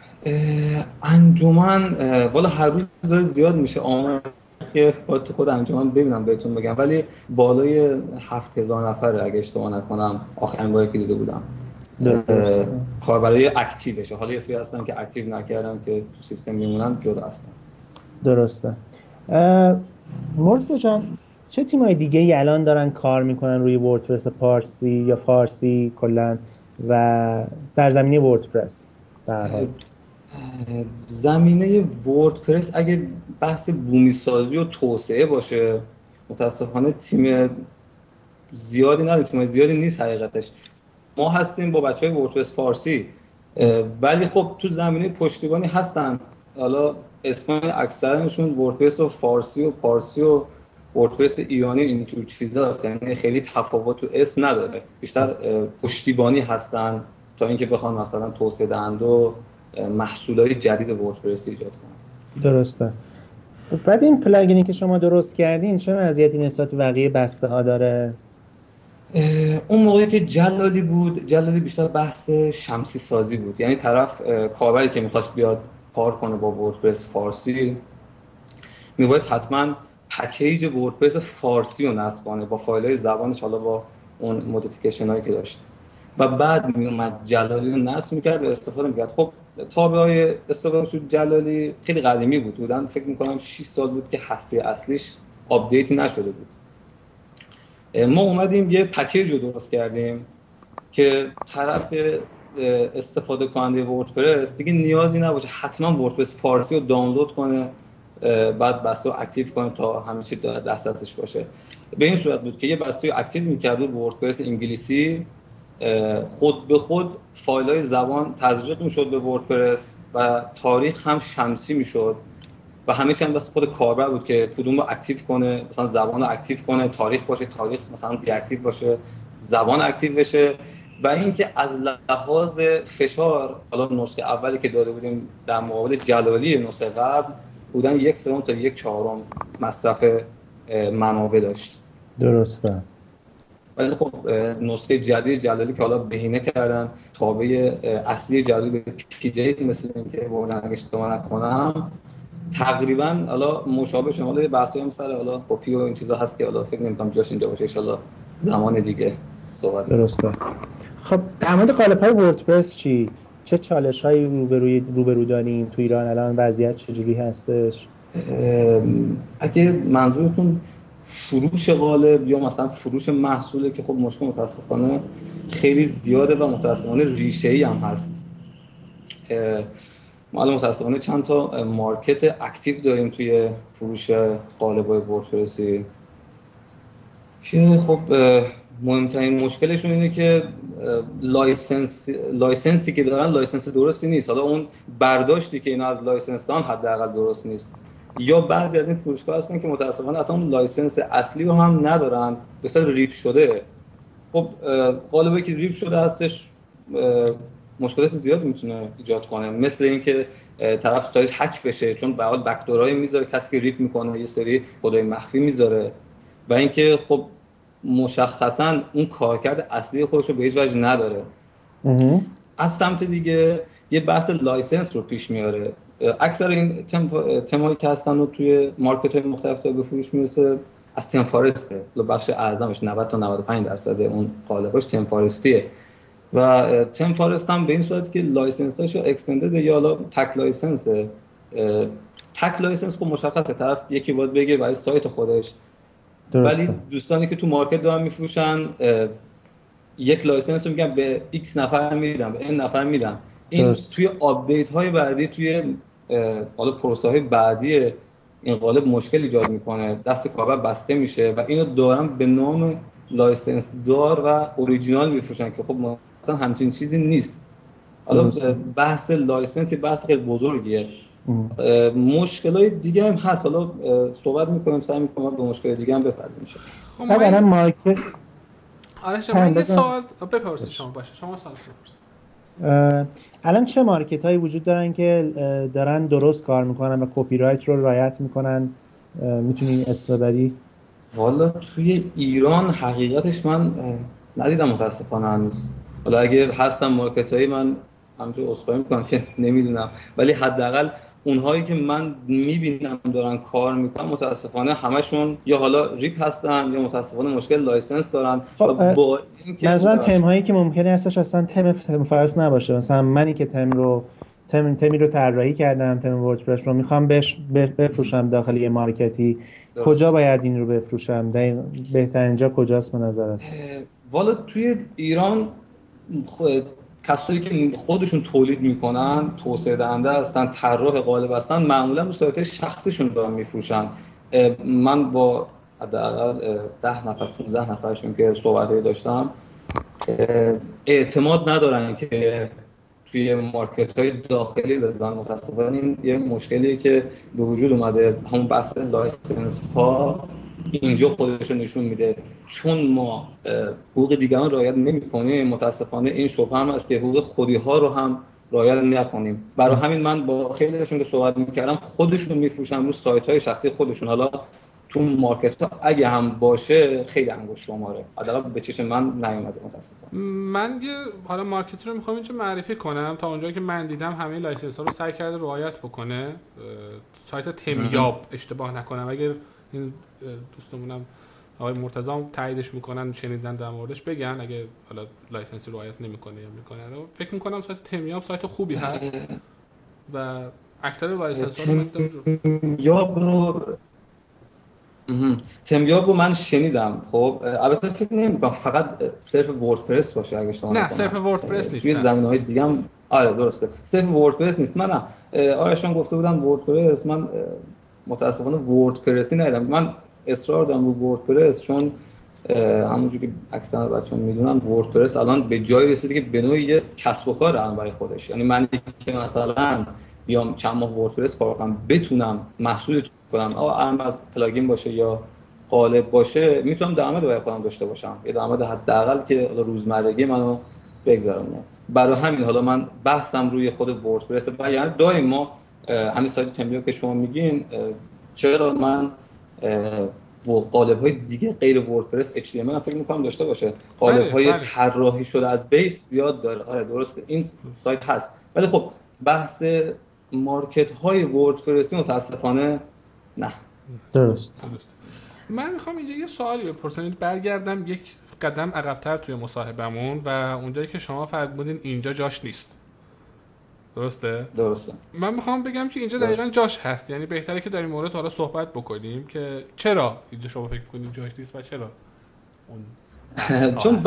انجمن والا هر روز داره زیاد میشه، آمار که خود انجمن ببینم بهتون بگم، ولی بالای 7000 نفره اگه اشتباه نکنم آخرین باری که دیده بودم. کاربرای اکتیوشه، حالا یه سری هستن که اکتیو نکردن که تو سیستم میمونن جدا هستن. درسته. مرسا جان، چه تیمای دیگه ای الان دارن کار میکنن روی وردپرس پارسی یا فارسی کلا و در زمینه وردپرس؟ در حال زمینه وردپرس اگه بحث بومی سازی و توسعه باشه متاسفانه تیم زیادی نداریم، تیم زیادی نیست حقیقتش. ما هستیم با بچهای وردپرس فارسی، ولی خب تو زمینه پشتیبانی هستن. حالا اسمای اکثرشون وردپرس و فارسی و پارسی و وردپرس ایرانی اینجور چیزاست، یعنی خیلی تفاوت تو اسم نداره، بیشتر پشتیبانی هستن تا اینکه بخوان مثلا توسعه دهنده و محصولات جدید وردپرس ایجاد کنن. درسته. بعد این پلاگینی که شما درست کردین چه مزیتی نسبت به بقیه بسته ها داره؟ اون موقعی که جلالی بود، جلالی بیشتر بحث شمسی سازی بود، یعنی طرف کاربری که میخواست بیاد کار کنه با وردپرس فارسی میبایست حتما پکیج وردپرس فارسی رو نصب کنه با فایل‌های زبانش، حالا با اون مودیفیکیشن هایی که داشت و بعد میومد جلالی رو نصب میکرد و استفاده میکرد. خب تابع‌های استفاده شد جلالی خیلی قدیمی بودن، فکر میکنم 6 سال بود که هسته اصلیش آپدیتی نشده بود. ما اومدیم یه پکیج رو درست کردیم که طرف استفاده کننده وردپرس دیگه نیازی نباشه حتما وردپرس فارسی رو دانلود کنه بعد بسته رو اکتیو کنه تا همه چی دسترسش باشه. به این صورت بود که یه بسته رو اکتیو می‌کرد و وردپرس انگلیسی خود به خود فایل‌های زبان تزریق می‌شد به وردپرس و تاریخ هم شمسی می‌شد و همه چی هم دست خود کاربر بود که کدوم رو اکتیو کنه، مثلا زبان رو اکتیو کنه، تاریخ باشه، تاریخ مثلا دی اکتیو باشه، زبان اکتیو بشه. و اینکه از لحاظ فشار، حالا نسخه اولی که داده بودیم در مقابل جلالی نسخه قبل بودن 1/3 تا 1/4 مصرف منابع داشت. درسته. ولی خب نسخه جدید جلالی که حالا بهینه کردن تابع اصلی جلالی پی‌جی مثل اینکه بودن اگه اشتباه نکنم تقریبا حالا مشابه شما، حالا بحثی هم سر حالا کپی و این چیزا هست که حالا فکر نمی‌کنم جاش اینجا باشه، ان شاءالله زمان دیگه صحبت. درسته. خب در مورد قالب‌های وردپرس چی؟ چه چالش‌هایی روبرو داریم تو ایران الان؟ وضعیت چجوری هستش؟ اگه منظورتون فروش قالب یا مثلا فروش محصوله که خب مشکل متاسفانه خیلی زیاده و متاسفانه ریشه‌ای هم هست. ما الان متاسفانه چند تا مارکت اکتیو داریم توی فروش قالب‌های وردپرسی که خب مهمترین مشکلشون اینه که لایسنسی که دارن لایسنس درستی نیست. حالا اون برداشتی که اینا از لایسنس دارن حداقل درست نیست، یا بعضی از این فروشگاه هستن که متاسفانه اصلا اون لایسنس اصلی رو هم ندارن، به صورت ریپ شده. خب قالبی که ریپ شده هستش مشکلات زیاد میتونه ایجاد کنه، مثل اینکه طرف سایز هک بشه چون به حال بک‌دورای میذاره کسی که ریپ میکنه، یه سری کدای مخفی میذاره و اینکه خب مشخصا اون کارکرد اصلی خودش رو به هیچ وجه نداره. از سمت دیگه یه بحث لایسنس رو پیش میاره. اکثر این تمایی که هستن رو توی مارکت های مختلف تا به فروش میرسه از تیم فارسته، بخش اعظمش 90 تا 95% اون قالباش تیم فارستیه و تیم فارست هم به این صورت که لایسنساشو اکستندد یا حالا تک لایسنسه. تک لایسنس خب مشخصه طرف یکی باید بگیره برای سایت خودش. درسته. ولی دوستانی که تو مارکت دارن میفروشن یک لایسنس رو میگن به X نفر میدن، به N نفر میدن. این توی آپدیت های بعدی، توی حالا پروسه های بعدی این قالب مشکل ایجاد میکنه، دست کاربر بسته میشه و اینو دارن به نام لایسنس دار و اوریجینال میفروشن که خب مثلا همچین چیزی نیست. حالا بحث لایسنس بحث خیلی بزرگیه. مشکلای دیگه هم هست، حالا صحبت میکنیم، سعی میکنم به مشکل دیگه هم بپردازیم میشه. طبعا مارکت آره شما یه سوال بپرسید، شما باشه شما سوال بپرسید. الان چه مارکت هایی وجود دارن که دارن درست کار میکنن و کپی رایت رو رعایت میکنن؟ میتونی اسم ببری؟ والا توی ایران حقیقتش من ندیدم متاسفانه هنوز. حالا اگه هستم مارکتایی من همونجوری عذرخواهی میکنم که نمیدونم، ولی حداقل اونهایی که من میبینم دارن کار میکنن متاسفانه همشون یا حالا ریپ هستن یا متاسفانه مشکل لایسنس دارن. خب منظورم تم هایی که ممکنه هستش اصلا تم فارس نباشه. مثلا منی که تمی رو طراحی کردم، تم وردپرس رو میخوام بفروشم داخل یه مارکتی، کجا باید این رو بفروشم؟ بهترین جا کجاست به نظرت؟ والا توی ایران کسایی که خودشون تولید میکنن، توسعه دهنده هستن، طراح قالب هستن، معمولا رو سایت شخصیشون دارن میفروشن. من با حداقل 10 نفر 15 نفرشون که صحبتایی داشتم اعتماد ندارن که توی مارکت‌های داخلی بزنن. متأسفانه این یه مشکلیه که به وجود اومده، همون بحث لایسنس ها اینجا خودش رو نشون میده. چون ما حقوق دیگران رعایت نمی‌کنیم، متأسفانه این شبهه هم هست که حقوق خودی‌ها رو هم رعایت نکنیم. برای همین من با خیلیشون که صحبت می‌کردم خودشون می‌فروشن رو سایت‌های شخصی خودشون. حالا تو مارکت‌ها اگه هم باشه خیلی انگشت شماره، حداقل به چشم من نیومده متأسفانه. من یه حالا مارکت رو میخوام اینجا معرفی کنم. تا اونجایی که من دیدم همه لایسنس ها رو سعی کرده رعایت بکنه. سایت تمیاب اشتباه نکنم، اگر این دوستمونم آقای مرتضی هم تاییدش میکنن شنیدن در موردش بگن اگه حالا لایسنس رعایت نمیکنه یا میکنه. فکر میکنم سایت تمیاب سایت خوبی هست و اکثر لایسنس ها رو تمیاب رو من شنیدم. خب البته فکر نمی‌کنم فقط صرف وردپرس باشه اگه اشتباه نکنم. نه صرف وردپرس نیست. توی زمینه‌های دیگه هم آره درسته. صرف وردپرس نیست. من آیشان گفته بودن وردپرس، من متأسفانه وردپرسی ندیدم. من اصرار دارم رو وردپرس چون همونجوری که اکثر بچه‌ها میدونن وردپرس الان به جایی رسیده که به نوعی یه کسب و کار الان برای خودش. یعنی من که مثلا بیام چند ماه وردپرس کار کنم بتونم محصول کنم از پلاگین باشه یا قالب باشه، میتونم درآمد برای خودم داشته باشم، یه درآمد حداقل که روزمرگی منو بگذرونه. برای همین حالا من بحثم روی خود وردپرس و یعنی داریم ما همین سایت تمیاب که شما میگین چرا من قالب‌های دیگه غیر وردپرس HTML هم فکر می‌کنم داشته باشه. قالب‌های طراحی شده از بیس زیاد داره. آره درسته این سایت هست، ولی خب بحث مارکت‌های وردپرسی متأسفانه نه. درست. من میخوام اینجا یه سوالی بپرسم، برگردم یک قدم عقب‌تر توی مصاحبمون و اونجایی که شما فرمودین اینجا جاش نیست. درسته؟ من میخوام بگم که اینجا دقیقاً جاش هست. یعنی بهتره که در این مورد حالا صحبت بکنیم که چرا اینجا شما فکر می‌کنید جاش نیست و چرا اون چون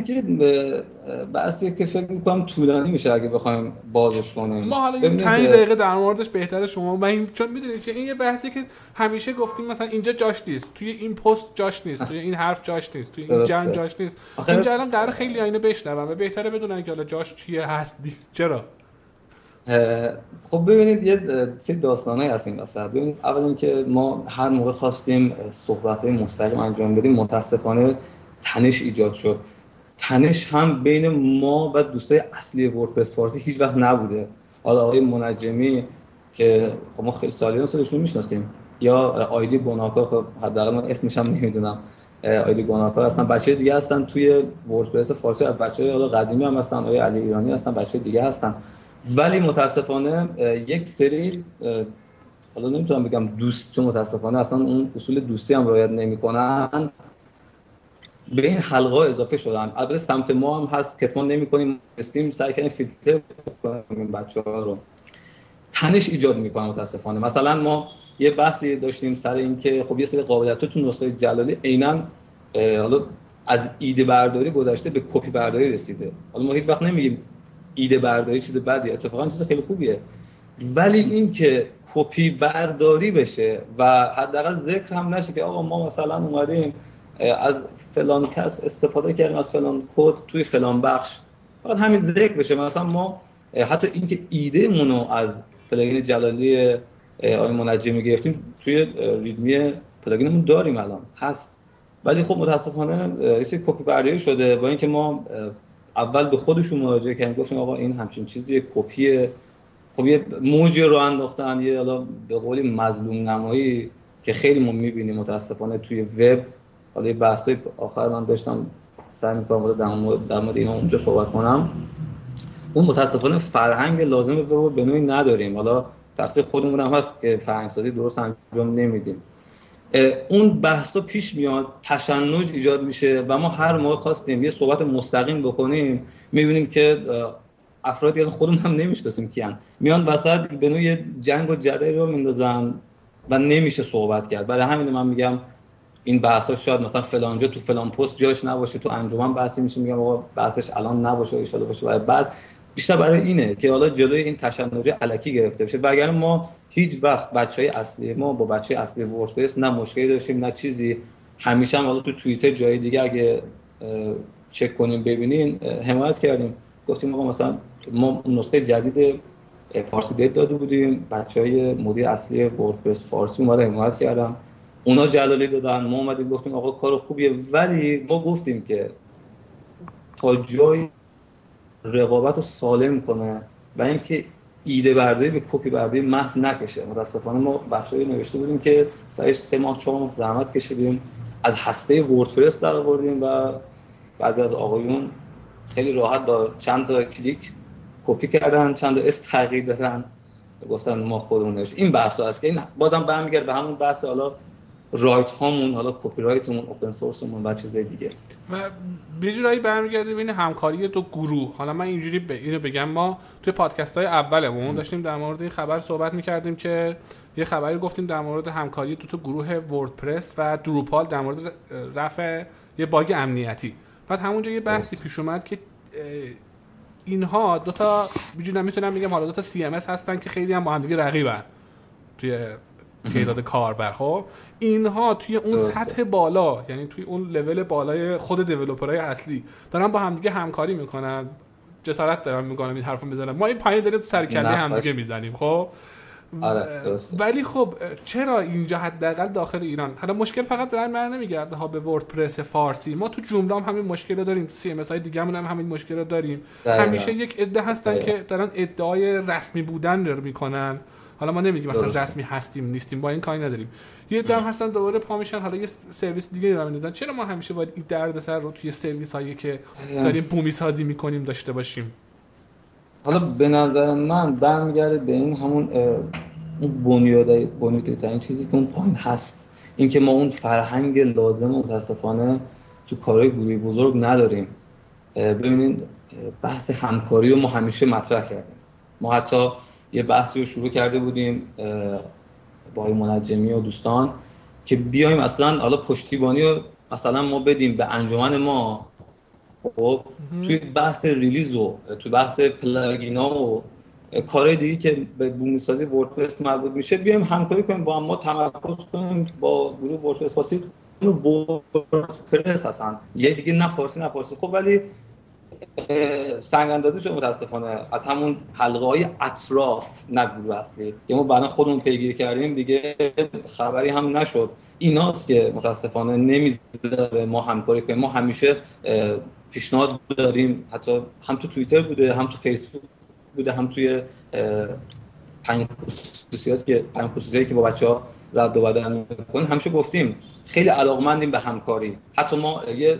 بحثی که فکر می‌کنم طولانی میشه اگه بخوایم بازش کنیم. ما حالا این 5 دقیقه در موردش بهتره شما چون میدونید که این یه بحثی که همیشه گفتیم مثلا اینجا جاش نیست، توی این پست جاش نیست، توی این حرف جاش نیست، توی این جمع جاش نیست. اینجا الان قرار خیلی اینو بشنون و بهتره بدونن که حالا جاش چیه هست نیست. چرا؟ خب ببینید یه سری داستانایی هست این وسط. ببینید اولا که ما هر موقع خواستیم صحبت‌های مستقیم انجام بدیم متاسفانه تنش ایجاد شد. تنش هم بین ما و دوستای اصلی وردپرس فارسی هیچ وقت نبوده. حالا آقای منجمی که ما خیلی سالیان سالشون میشناسیم یا آیدی گناهکار، خب حداقل من اسمش هم نمیدونم، آیدی گناهکار هستن، بچه‌های دیگه هستن توی وردپرس فارسی، از بچه‌های حالا قدیمی هم هستن، آقای علی ایرانی هستن، بچه‌های دیگه هستن. ولی متاسفانه یک سری حالا نمیتونم بگم دوست، چون متاسفانه اصلا اون اصول دوستی هم رعایت نمی‌کنن، به این حلقه اضافه شدن. البته سمت ما هم هست که ما نمی‌کنیم، استیم سعی کنیم فیلتر کنیم بچه‌ها رو. تنش ایجاد می‌کنه متاسفانه. مثلا ما یه بحثی داشتیم سر این که خب یه سری قابلیت‌ها تو نسخه جلالی عیناً حالا از ایده برداری گذشته به کپی برداری رسیده. حالا ما هیچ وقت نمیگیم ایده برداری چیز بدیه، اتفاقا چیز خیلی خوبیه، ولی این که کپی برداری بشه و حداقل ذکر هم نشه که آقا ما مثلا اومدیم از فلان کس استفاده کردیم از فلان کد توی فلان بخش، فقط همین ذکر بشه. مثلا ما حتی این که ایده مونو از پلاگین جلالی آقای منجمی گرفتیم توی ریدمی پلاگینمون داریم الان هست، ولی خب متاسفانه یه کپی برداری شده. با اینکه ما اول به خودشون مراجعه کردیم گفتیم آقا این همچین چیزیه، کپیه، خب یه موجی رو انداختن، یه حالا به قولی مظلوم نمایی که خیلی ما می‌بینیم متاسفانه توی وب. حالا یه بحثای آخر من داشتم سعی می‌کنم در مورد اینا اونجا صحبت کنم. اون متاسفانه فرهنگ لازم رو به نوعی نداریم. حالا تقصیر خودمون هم هست که فرهنگسازی درست انجام نمیدیم. اون بحثا پیش میاد، تشنج ایجاد میشه و ما هر موقع خواستیم یه صحبت مستقیم بکنیم میبینیم که افرادی از خودمون هم نمیشناسیم کیان، میان وسط به نوعی جنگ و جدلی رو میندازن و نمیشه صحبت کرد. برای همین من میگم این بحثا شاید مثلا فلان جا تو فلان پست جاش نباشه، تو انجمن بحثی میشه، میگم آقا بحثش الان نباشه، ان شاءالله باشه. بعد بیشتر برای اینه که حالا جلوی این تشنج الکی گرفته بشه. وگرنه ما هیچ وقت بچهای اصلی ما با بچهای اصلی وردپرس نه مشکلی داشتیم نه چیزی. همیشه هم حالا تو توییتر جای دیگه اگه چک کنیم ببینین حمایت کردیم، گفتیم آقا مثلا ما نسخه جدید فارسی دیت داده بودیم، بچهای مدیر اصلی وردپرس فارسی ما رو حمایت کردن، اونا جلالی دادن، ما اومدیم گفتیم آقا کار خوبیه، ولی ما گفتیم که تا جای رقابت رو سالم کنه و اینکه ایده برداری به کپی برداری محض نکشه. متاسفانه ما بخشایی نوشته بودیم که سعیش 3 ماه 4 ماه زحمت کشیدیم، از هسته وردپرس در آوردیم و بعضی از آقایون خیلی راحت با چند تا کلیک کپی کردن، چند تا اسم تغییر دادن، گفتن ما خودمون نوشتیم. این بحثا هست که این بازم برمیگرده به همون بحث حالا رایت هامون، حالا کپی رایتمون، اوپن سورسمون و چیزای دیگه. و به جورایی برمیگرده ببین همکاری تو گروه. حالا من اینجوری اینو بگم، ما توی پادکست‌های اولمون داشتیم در مورد این خبر صحبت می‌کردیم که یه خبری گفتیم در مورد همکاری تو گروه وردپرس و دروپال در مورد رفع یه باگ امنیتی. بعد همونجا یه بحثی پیش اومد که اینها دو تا می‌جونم میتونم میگم حالا دو تا CMS هستن که خیلی هم با هم دیگه رقیبن توی تعداد کاربر. خب اینها توی اون سطح بالا، یعنی توی اون لول بالای خود دیولپرهای اصلی دارن با همدیگه همکاری میکنن، جسارت دارن میکنن این حرفو میزنن، ما این پایین داریم سر کله همدیگه میزنیم. خب ولی خب چرا اینجا حداقل داخل ایران حالا مشکل فقط در نمیگرده ها به وردپرس فارسی، ما تو جمله هم همین مشکل رو داریم، تو CMS های دیگه هم همین مشکل رو داریم. همیشه یک عده هستن که دارن ادعای رسمی بودن رو میکنن، حالا ما نمیگیم مثلا رسمی هستیم نیستیم، با این کاری نداریم. یه دم هستن دوباره پا میشن حالا یه سرویس دیگه رو میندازن. چرا ما همیشه باید این دردسر رو توی سرویس هایی که داریم بومی سازی میکنیم داشته باشیم؟ حالا به نظر من برمیگرده به این همون بنیادی چیزی که اون پایین هست، اینکه ما اون فرهنگ لازم متاسفانه تو کارهای گروهی بزرگ نداریم. ببینید بحث همکاری رو ما همیشه مطرح کردیم. ما حتی یه بحثی رو شروع کرده بودیم با منجمی و دوستان که بیایم اصلا حالا پشتیبانی رو مثلا ما بدیم به انجمن ما، خب توی بحث ریلیز و توی بحث پلاگینا و کارهای دیگه که به بومی سازی وردپرس مربوط میشه بیایم همکاری کنیم با هم، ما تمرکز کنیم با گروه وردپرس فارسی وردپرس هستن یه دیگه نه فارسی خب ولی سنگ اندازی شده متاسفانه از همون حلقه های اطراف نه گروه اصلی که ما بعدا خودمون پیگیری کردیم دیگه خبری هم نشد. ایناست که متاسفانه نمیذاره ما همکاری کنیم. ما همیشه پیشنهاد داریم، حتی هم تو توییتر بوده هم تو فیسبوک بوده هم توی پنج خصوصیاتی که با بچه‌ها رد و بدل می‌کنیم همیشه گفتیم خیلی علاقمندیم به همکاری. حتی ما یه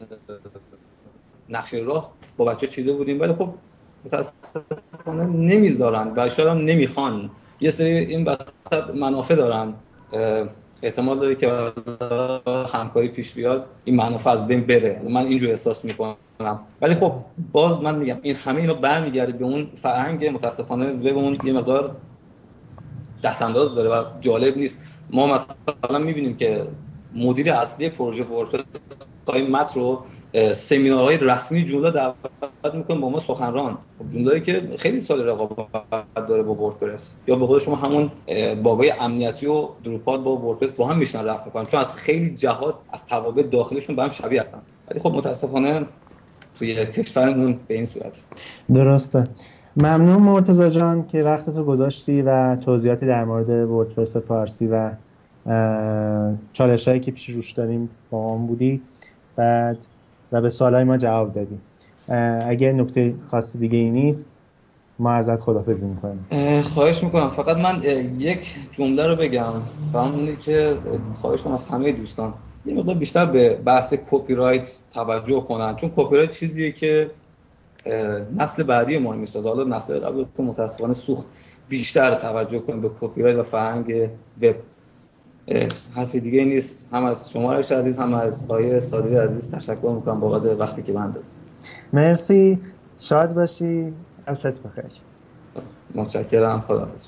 نقشه راه با بچه‌ها چیده بودیم ولی خب متأسفانه نمیذارن و شاید هم نمیخوان. یه سری این وسط منافع دارن، احتمال داره که همکاری پیش بیاد این منافع از بین بره. من اینجور احساس میکنم. ولی خب باز من میگم این همه اینا برمیگرده به اون فرهنگ متاسفانه به اون یه مقدار دستانداز داره و جالب نیست. ما مثلا میبینیم که مدیر اصلی پروژه وردپرس تایم مت رو سمینارهای رسمی جمله دعوت میکنه با ما سخنران، جمله‌ای که خیلی سال رقابت داره با وردپرس، یا به قول شما همون باگای امنیتی و دروپال با وردپرس با هم میشن رفت میکنن چون از خیلی جهات از توابع داخلشون با هم شبیه هستن. ولی خب متاسفانه توی کشورمون به این صورت. درسته. ممنون مرتضی جان که وقتتو گذاشتی و توضیحاتی در مورد وردپرس فارسی و چالشایی که پیش روش داریم با هم بودی بعد و به سوالای ما جواب دادی. اگر نکته خاصی دیگه ای نیست ما ازت خداحافظی میکنیم. خواهش میکنم. فقط من یک جمله رو بگم و اون اینه که خواهش کنم از همه دوستان یه مقدار بیشتر به بحث کپی رایت توجه کنن، چون کپی رایت چیزیه که نسل بعدی ما میسازه. حالا نسل قبل که متأسفانه سوخت، بیشتر توجه کنیم به کپی رایت و فرهنگ وب. حرف دیگه نیست. هم از شما عزیز، هم از آقای صادقی عزیز تشکر میکنم بابت وقتی که من دادید. مرسی، شاد باشی، عصرت بخیر. متشکرم، خداحافظ.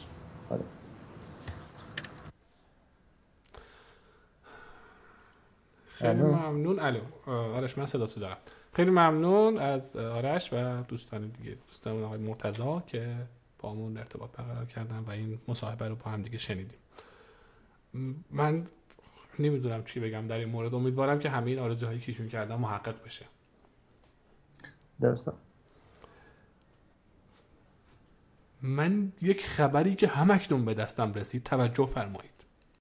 خیلی ممنون. الو آرش، من صداتو دارم. خیلی ممنون از آرش و دوستان دیگه، دوستان آقای مرتضی که با همون ارتباط برقرار کردن و این مصاحبه رو با هم دیگه شنیدیم. من نمیدونم چی بگم در این مورد. امیدوارم که همه این آرزوهایی که ایشون کردن محقق بشه. درسته. من یک خبری که همکنون به دستم رسید، توجه فرمایید.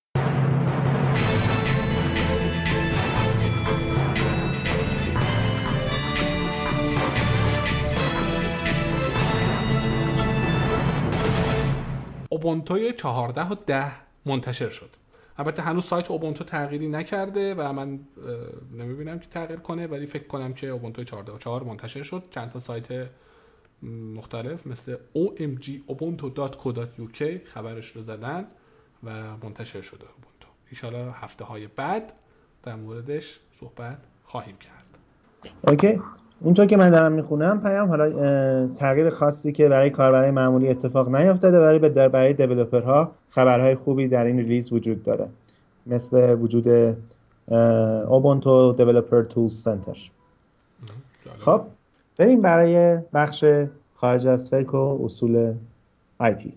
اوبونتو 14.10 منتشر شد. البته هنوز سایت اوبونتو تغییری نکرده و من نمیبینم که تغییر کنه، ولی فکر کنم که اوبونتو 14.4 منتشر شد. چند تا سایت مختلف مثل omg.ubuntu.co.uk خبرش رو زدن و منتشر شده اوبونتو. ان شاءالله هفته های بعد در موردش صحبت خواهیم کرد. اوکی. اونطور که من دارم میخونم پیام، حالا تغییر خاصی که برای کاربرای معمولی اتفاق نیفتاده، ولی برای دیولپرها خبرهای خوبی در این ریلیز وجود داره، مثل وجود اوبونتو دیولپر تولز سنتر. خب بریم برای بخش خارج از فیک و اصول آیتی.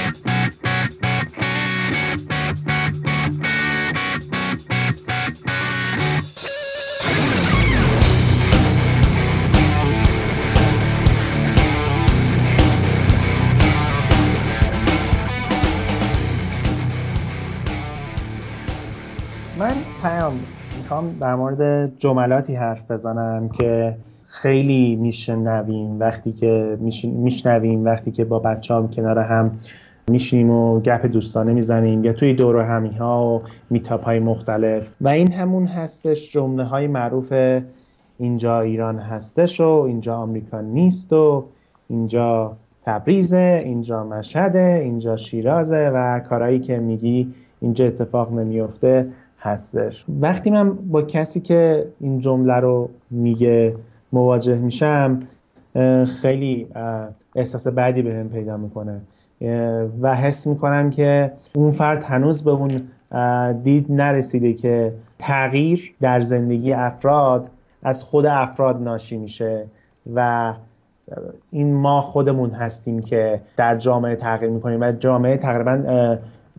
من پیام میخوام در مورد جملاتی حرف بزنم که خیلی میشنویم وقتی که با بچه‌ها کنار هم میشینیم و گپ دوستانه میزنیم یا توی دور همی ها و میتاپ های مختلف، و این همون هستش جمله های معروف اینجا ایران هستش و اینجا آمریکا نیست و اینجا تبریزه، اینجا مشهده، اینجا شیرازه و کارهایی که میگی اینجا اتفاق نمیفته هستش. وقتی من با کسی که این جمله رو میگه مواجه میشم، خیلی احساس بدی بهم پیدا میکنه و حس میکنم که اون فرد هنوز به اون دید نرسیده که تغییر در زندگی افراد از خود افراد ناشی میشه و این ما خودمون هستیم که در جامعه تغییر میکنیم و جامعه تقریبا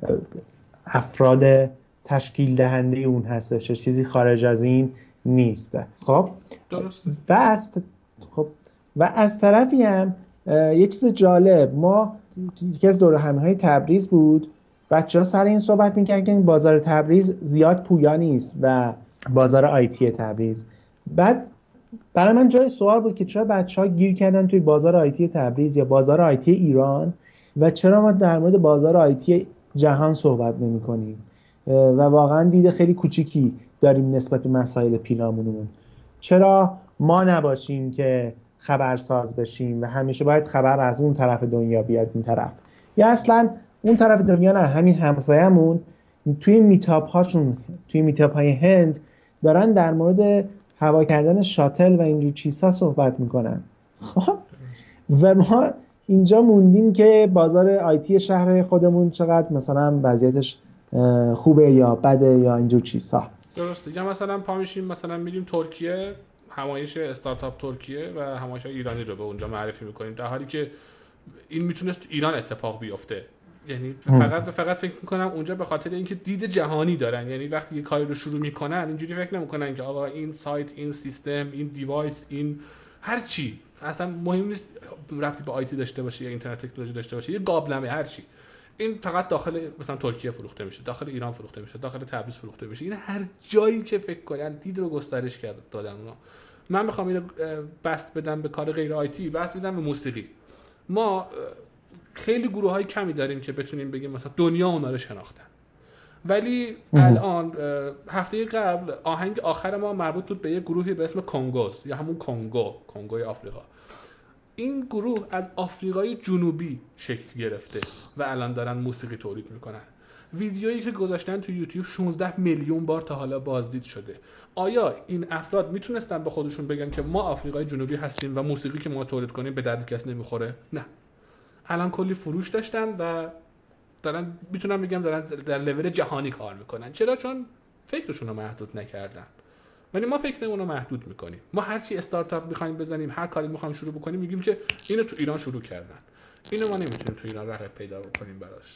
افراد تشکیل دهنده اون هستش، چیزی خارج از این نیست. خب درسته. و از طرفی هم یه چیز جالب، ما یکی از دوره همی‌های تبریز بود، بچه‌ها سر این صحبت می‌کردن که این بازار تبریز زیاد پویا نیست و بازار آیتی تبریز. بعد برای من جای سوال بود که چرا بچه‌ها گیر کردن توی بازار آیتی تبریز یا بازار آیتی ایران و چرا ما در مورد بازار آیتی جهان صحبت نمی‌کنیم و واقعا دید خیلی کوچیکی داریم نسبت به مسائل پیرامونمون. چرا ما نباشیم که خبرساز بشیم و همیشه باید خبر از اون طرف دنیا بیاد این طرف، یا اصلا اون طرف دنیا نه، همین همسایه‌مون توی میتاپ های هند دارن در مورد هوا کردن شاتل و اینجور چیزها صحبت میکنن. خب و ما اینجا موندیم که بازار آیتی شهر خودمون چقدر مثلا وضعیتش خوبه یا بده یا اینجور چیزها. درسته. یا مثلا پا میشیم مثلا میریم ترکیه، همایش استارتاپ ترکیه و همایش ایرانی رو به اونجا معرفی میکنیم، در حالی که این میتونست ایران اتفاق بیفته. یعنی فقط فکر میکنم اونجا به خاطر اینکه دید جهانی دارن، یعنی وقتی یه کاری رو شروع میکنن اینجوری فکر نمیکنن که آقا این سایت، این سیستم، این دیوایس، این هر چی اصلا مهم نیست ربطی به آیتی داشته باشه یا اینترنت تکنولوژی داشته باشه، یه قابلمه هر چی، این فقط داخل مثلا ترکیه فروخته میشه، داخل ایران فروخته میشه، داخل تبریز فروخته میشه. این هر جایی که فکر کنن دید رو گسترش دادن اونا. من میخوام اینو بست بدم به کار غیر آیتی، بست بدم به موسیقی. ما خیلی گروه‌های کمی داریم که بتونیم بگیم مثلا دنیا اونا رو شناختن. ولی الان هفته قبل آهنگ آخر ما مربوط بود به یه گروهی به اسم کنگوز یا همون کنگوی آفریقا. این گروه از آفریقای جنوبی شکل گرفته و الان دارن موسیقی تولید میکنن. ویدیویی که گذاشتن تو یوتیوب 16 میلیون بار تا حالا بازدید شده. آیا این افراد میتونستن به خودشون بگن که ما آفریقای جنوبی هستیم و موسیقی که ما تولید کنیم به درد کس نمیخوره؟ نه. الان کلی فروش داشتن و دارن، میتونم بگم دارن در لول جهانی کار میکنن. چرا؟ چون فکرشون رو محدود نکردن. ولی ما فکرمون رو محدود میکنیم. ما هر چی استارتاپ میخوایم بزنیم، هر کاری میخوایم شروع بکنیم، میگیم که اینو تو ایران شروع کردن. اینو ما نمیتونیم تو ایران رقم پیدا بکنیم براش.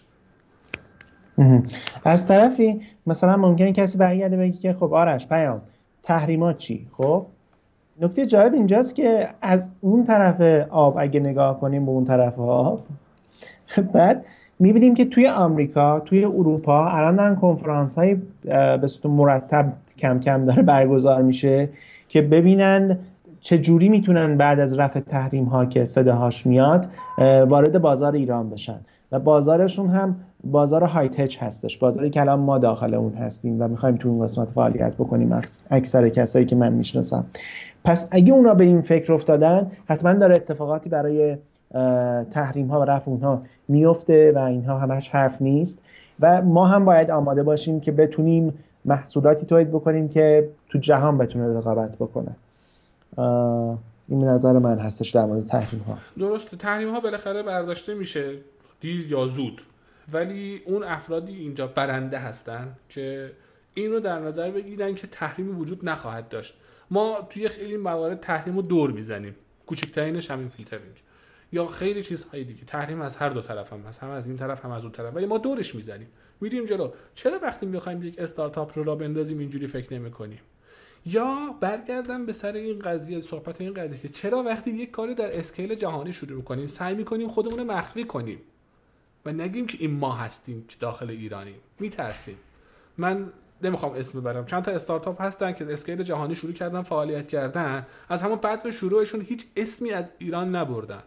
از طرفی مثلا ممکنه کسی برگرده بگه که خب آرش پیام تحریمات چی؟ خب نکته جالب اینجاست که از اون طرف آب اگه نگاه کنیم به اون طرف آب، بعد میبینیم که توی آمریکا، توی اروپا الان دارن کنفرانس های به صورت مرتب کم کم داره برگزار میشه که ببینن چه جوری میتونن بعد از رفع تحریم ها که صداهاش میاد وارد بازار ایران بشن و بازارشون هم بازار های تچ هستش، بازاری که الان ما داخل اون هستیم و میخوایم تو اون قسمت فعالیت بکنیم اکثر کسایی که من میشناسم. پس اگه اونا به این فکر افتادن حتما داره اتفاقاتی برای تحریم ها و رفع اونها میفته و اینها همش حرف نیست و ما هم باید آماده باشیم که بتونیم محصولاتی تولید بکنیم که تو جهان بتونه رقابت بکنه. این نظر من هستش در مورد تحریم ها. درسته، تحریم ها بالاخره برداشته میشه دیر یا زود، ولی اون افرادی اینجا برنده هستن که این رو در نظر بگیرن که تحریمی وجود نخواهد داشت. ما توی خیلی موارد تحریم رو دور میزنیم، کوچکترینش همین فیلترینگ یا خیلی چیزهای دیگه. تحریم از هر دو طرف هم هست، هم از این طرف هم از اون طرف، ولی ما دورش میزنیم میریم جلو. چرا وقتی میخوایم یک استارتاپ رو راه بندازیم اینجوری فکر نمی‌کنیم؟ یا برگردم به سر این قضیه، صحبت این قضیه که چرا وقتی یک کاری در اسکیل جهانی شروع می‌کنیم سعی می‌کنیم خودمون رو مخفی کنیم و نگیم که این ما هستیم که داخل ایرانیم، میترسیم. من نمیخوام اسم ببرم، چند تا استارتاپ هستن که اسکیل جهانی شروع کردن فعالیت کردن، از همون بعد شروعشون هیچ اسمی از ایران نبردن.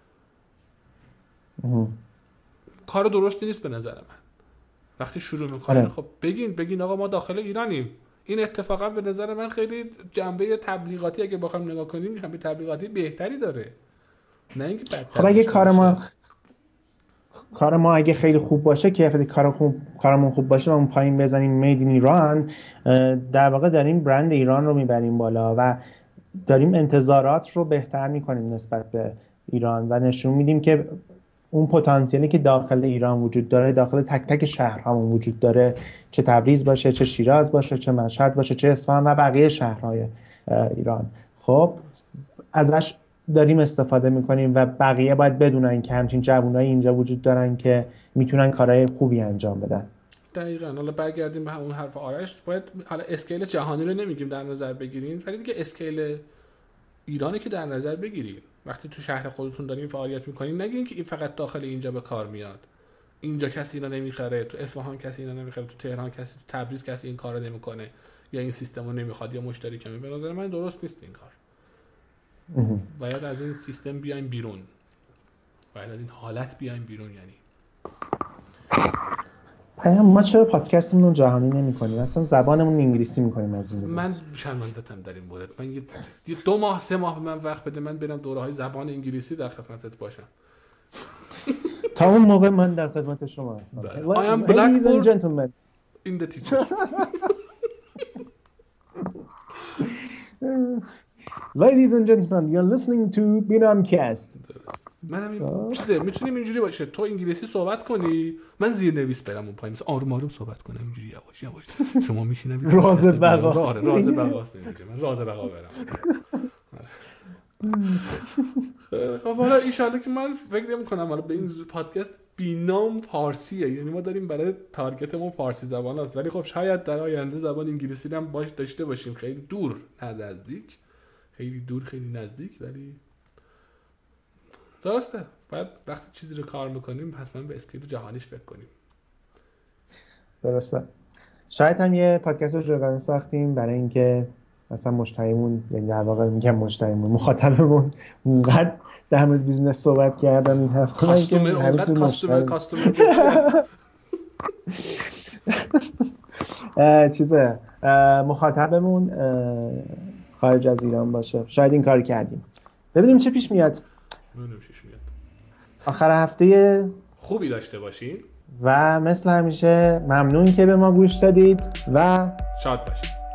کار درستی نیست به نظر من. وقتی شروع میکنین خب بگین آقا ما داخل ایرانیم. این اتفاقا به نظر من خیلی جنبه تبلیغاتی اگه بخوایم نگاه کنیم جنبه تبلیغاتی بهتری داره، نه اینکه بدتر. خب اگه کار ما اگه خیلی خوب باشه که کارمون خوب باشه و اون پایین بزنیم مید این ایران، در واقع داریم برند ایران رو میبریم بالا و داریم انتظارات رو بهتر میکنیم نسبت به ایران و نشون میدیم که اون پتانسیلی که داخل ایران وجود داره داخل تک تک شهرهامون وجود داره، چه تبریز باشه، چه شیراز باشه، چه مشهد باشه، چه اصفهان و بقیه شهرهای ایران. خب ازش داریم استفاده میکنیم و بقیه باید بدونن که همچین جوانایی اینجا وجود دارن که میتونن کارهای خوبی انجام بدن. دقیقاً. حالا برگردیم به همون حرف آرش، باید حالا اسکیل جهانی رو نمیگیم در نظر بگیرین، ولی دیگه اسکیل ایرانی که در نظر بگیرین. وقتی تو شهر خودتون دارین فعالیت میکنین نگین که این فقط داخل اینجا به کار میاد، اینجا کسی اینا نمیخره، تو اصفهان کسی اینا نمیخره، تو تهران کسی، تو تبریز کسی این کارو نمیکنه یا این سیستمو نمیخواد یا مشتری کمی. به نظر من درست نیست این کار. باید از این سیستم بیایم بیرون، باید از این حالت بیایم بیرون. یعنی ما چرا پادکستمون رو جهانی نمی‌کنیم؟ اصلا زبانمون انگلیسی می‌کنیم از این. من شرمنده‌ام در این مورد. من یه 2 ماه 3 ماه من وقت بده، من برم دوره‌های زبان انگلیسی در خدمتت باشم. تا اون موقع من در خدمت شما هستم. I am Ladies and gentlemen in the teacher. Ladies and gentlemen, you're listening to Binamcast. منم این چیزه میتونیم اینجوری باشه، تو انگلیسی صحبت کنی من زیرنویس برم اون پایین آروم آروم صحبت کنم اینجوری یواش یواش شما میشینید راز بقا راز بقاست من راز بقا برم. خب حالا ان شاءالله که من فکر نمی‌کنم حالا به این پادکست بینام فارسیه، یعنی ما داریم برای تارگتمون فارسی زبان است، ولی خب شاید در آینده زبان انگلیسی هم باش داشته باشیم، خیلی دور نه نزدیک، خیلی دور خیلی نزدیک، ولی درسته باید وقتی چیزی رو کار میکنیم حتما به اسکیل جهانیش فکر کنیم. درسته. شاید هم یه پادکست رو جداگانه ساختیم برای اینکه مثلا مشتریمون، یعنی در واقع میگم مشتریمون، مخاطبمون اونقدر در مورد بیزنس صحبت کردن این هفته کاستومر چیزه مخاطبمون خارج از ایران باشه، شاید این کار کردیم. ببینیم چه پیش میاد. آخر هفته خوبی داشته باشید و مثل همیشه ممنون که به ما گوش دادید و شاد باشید.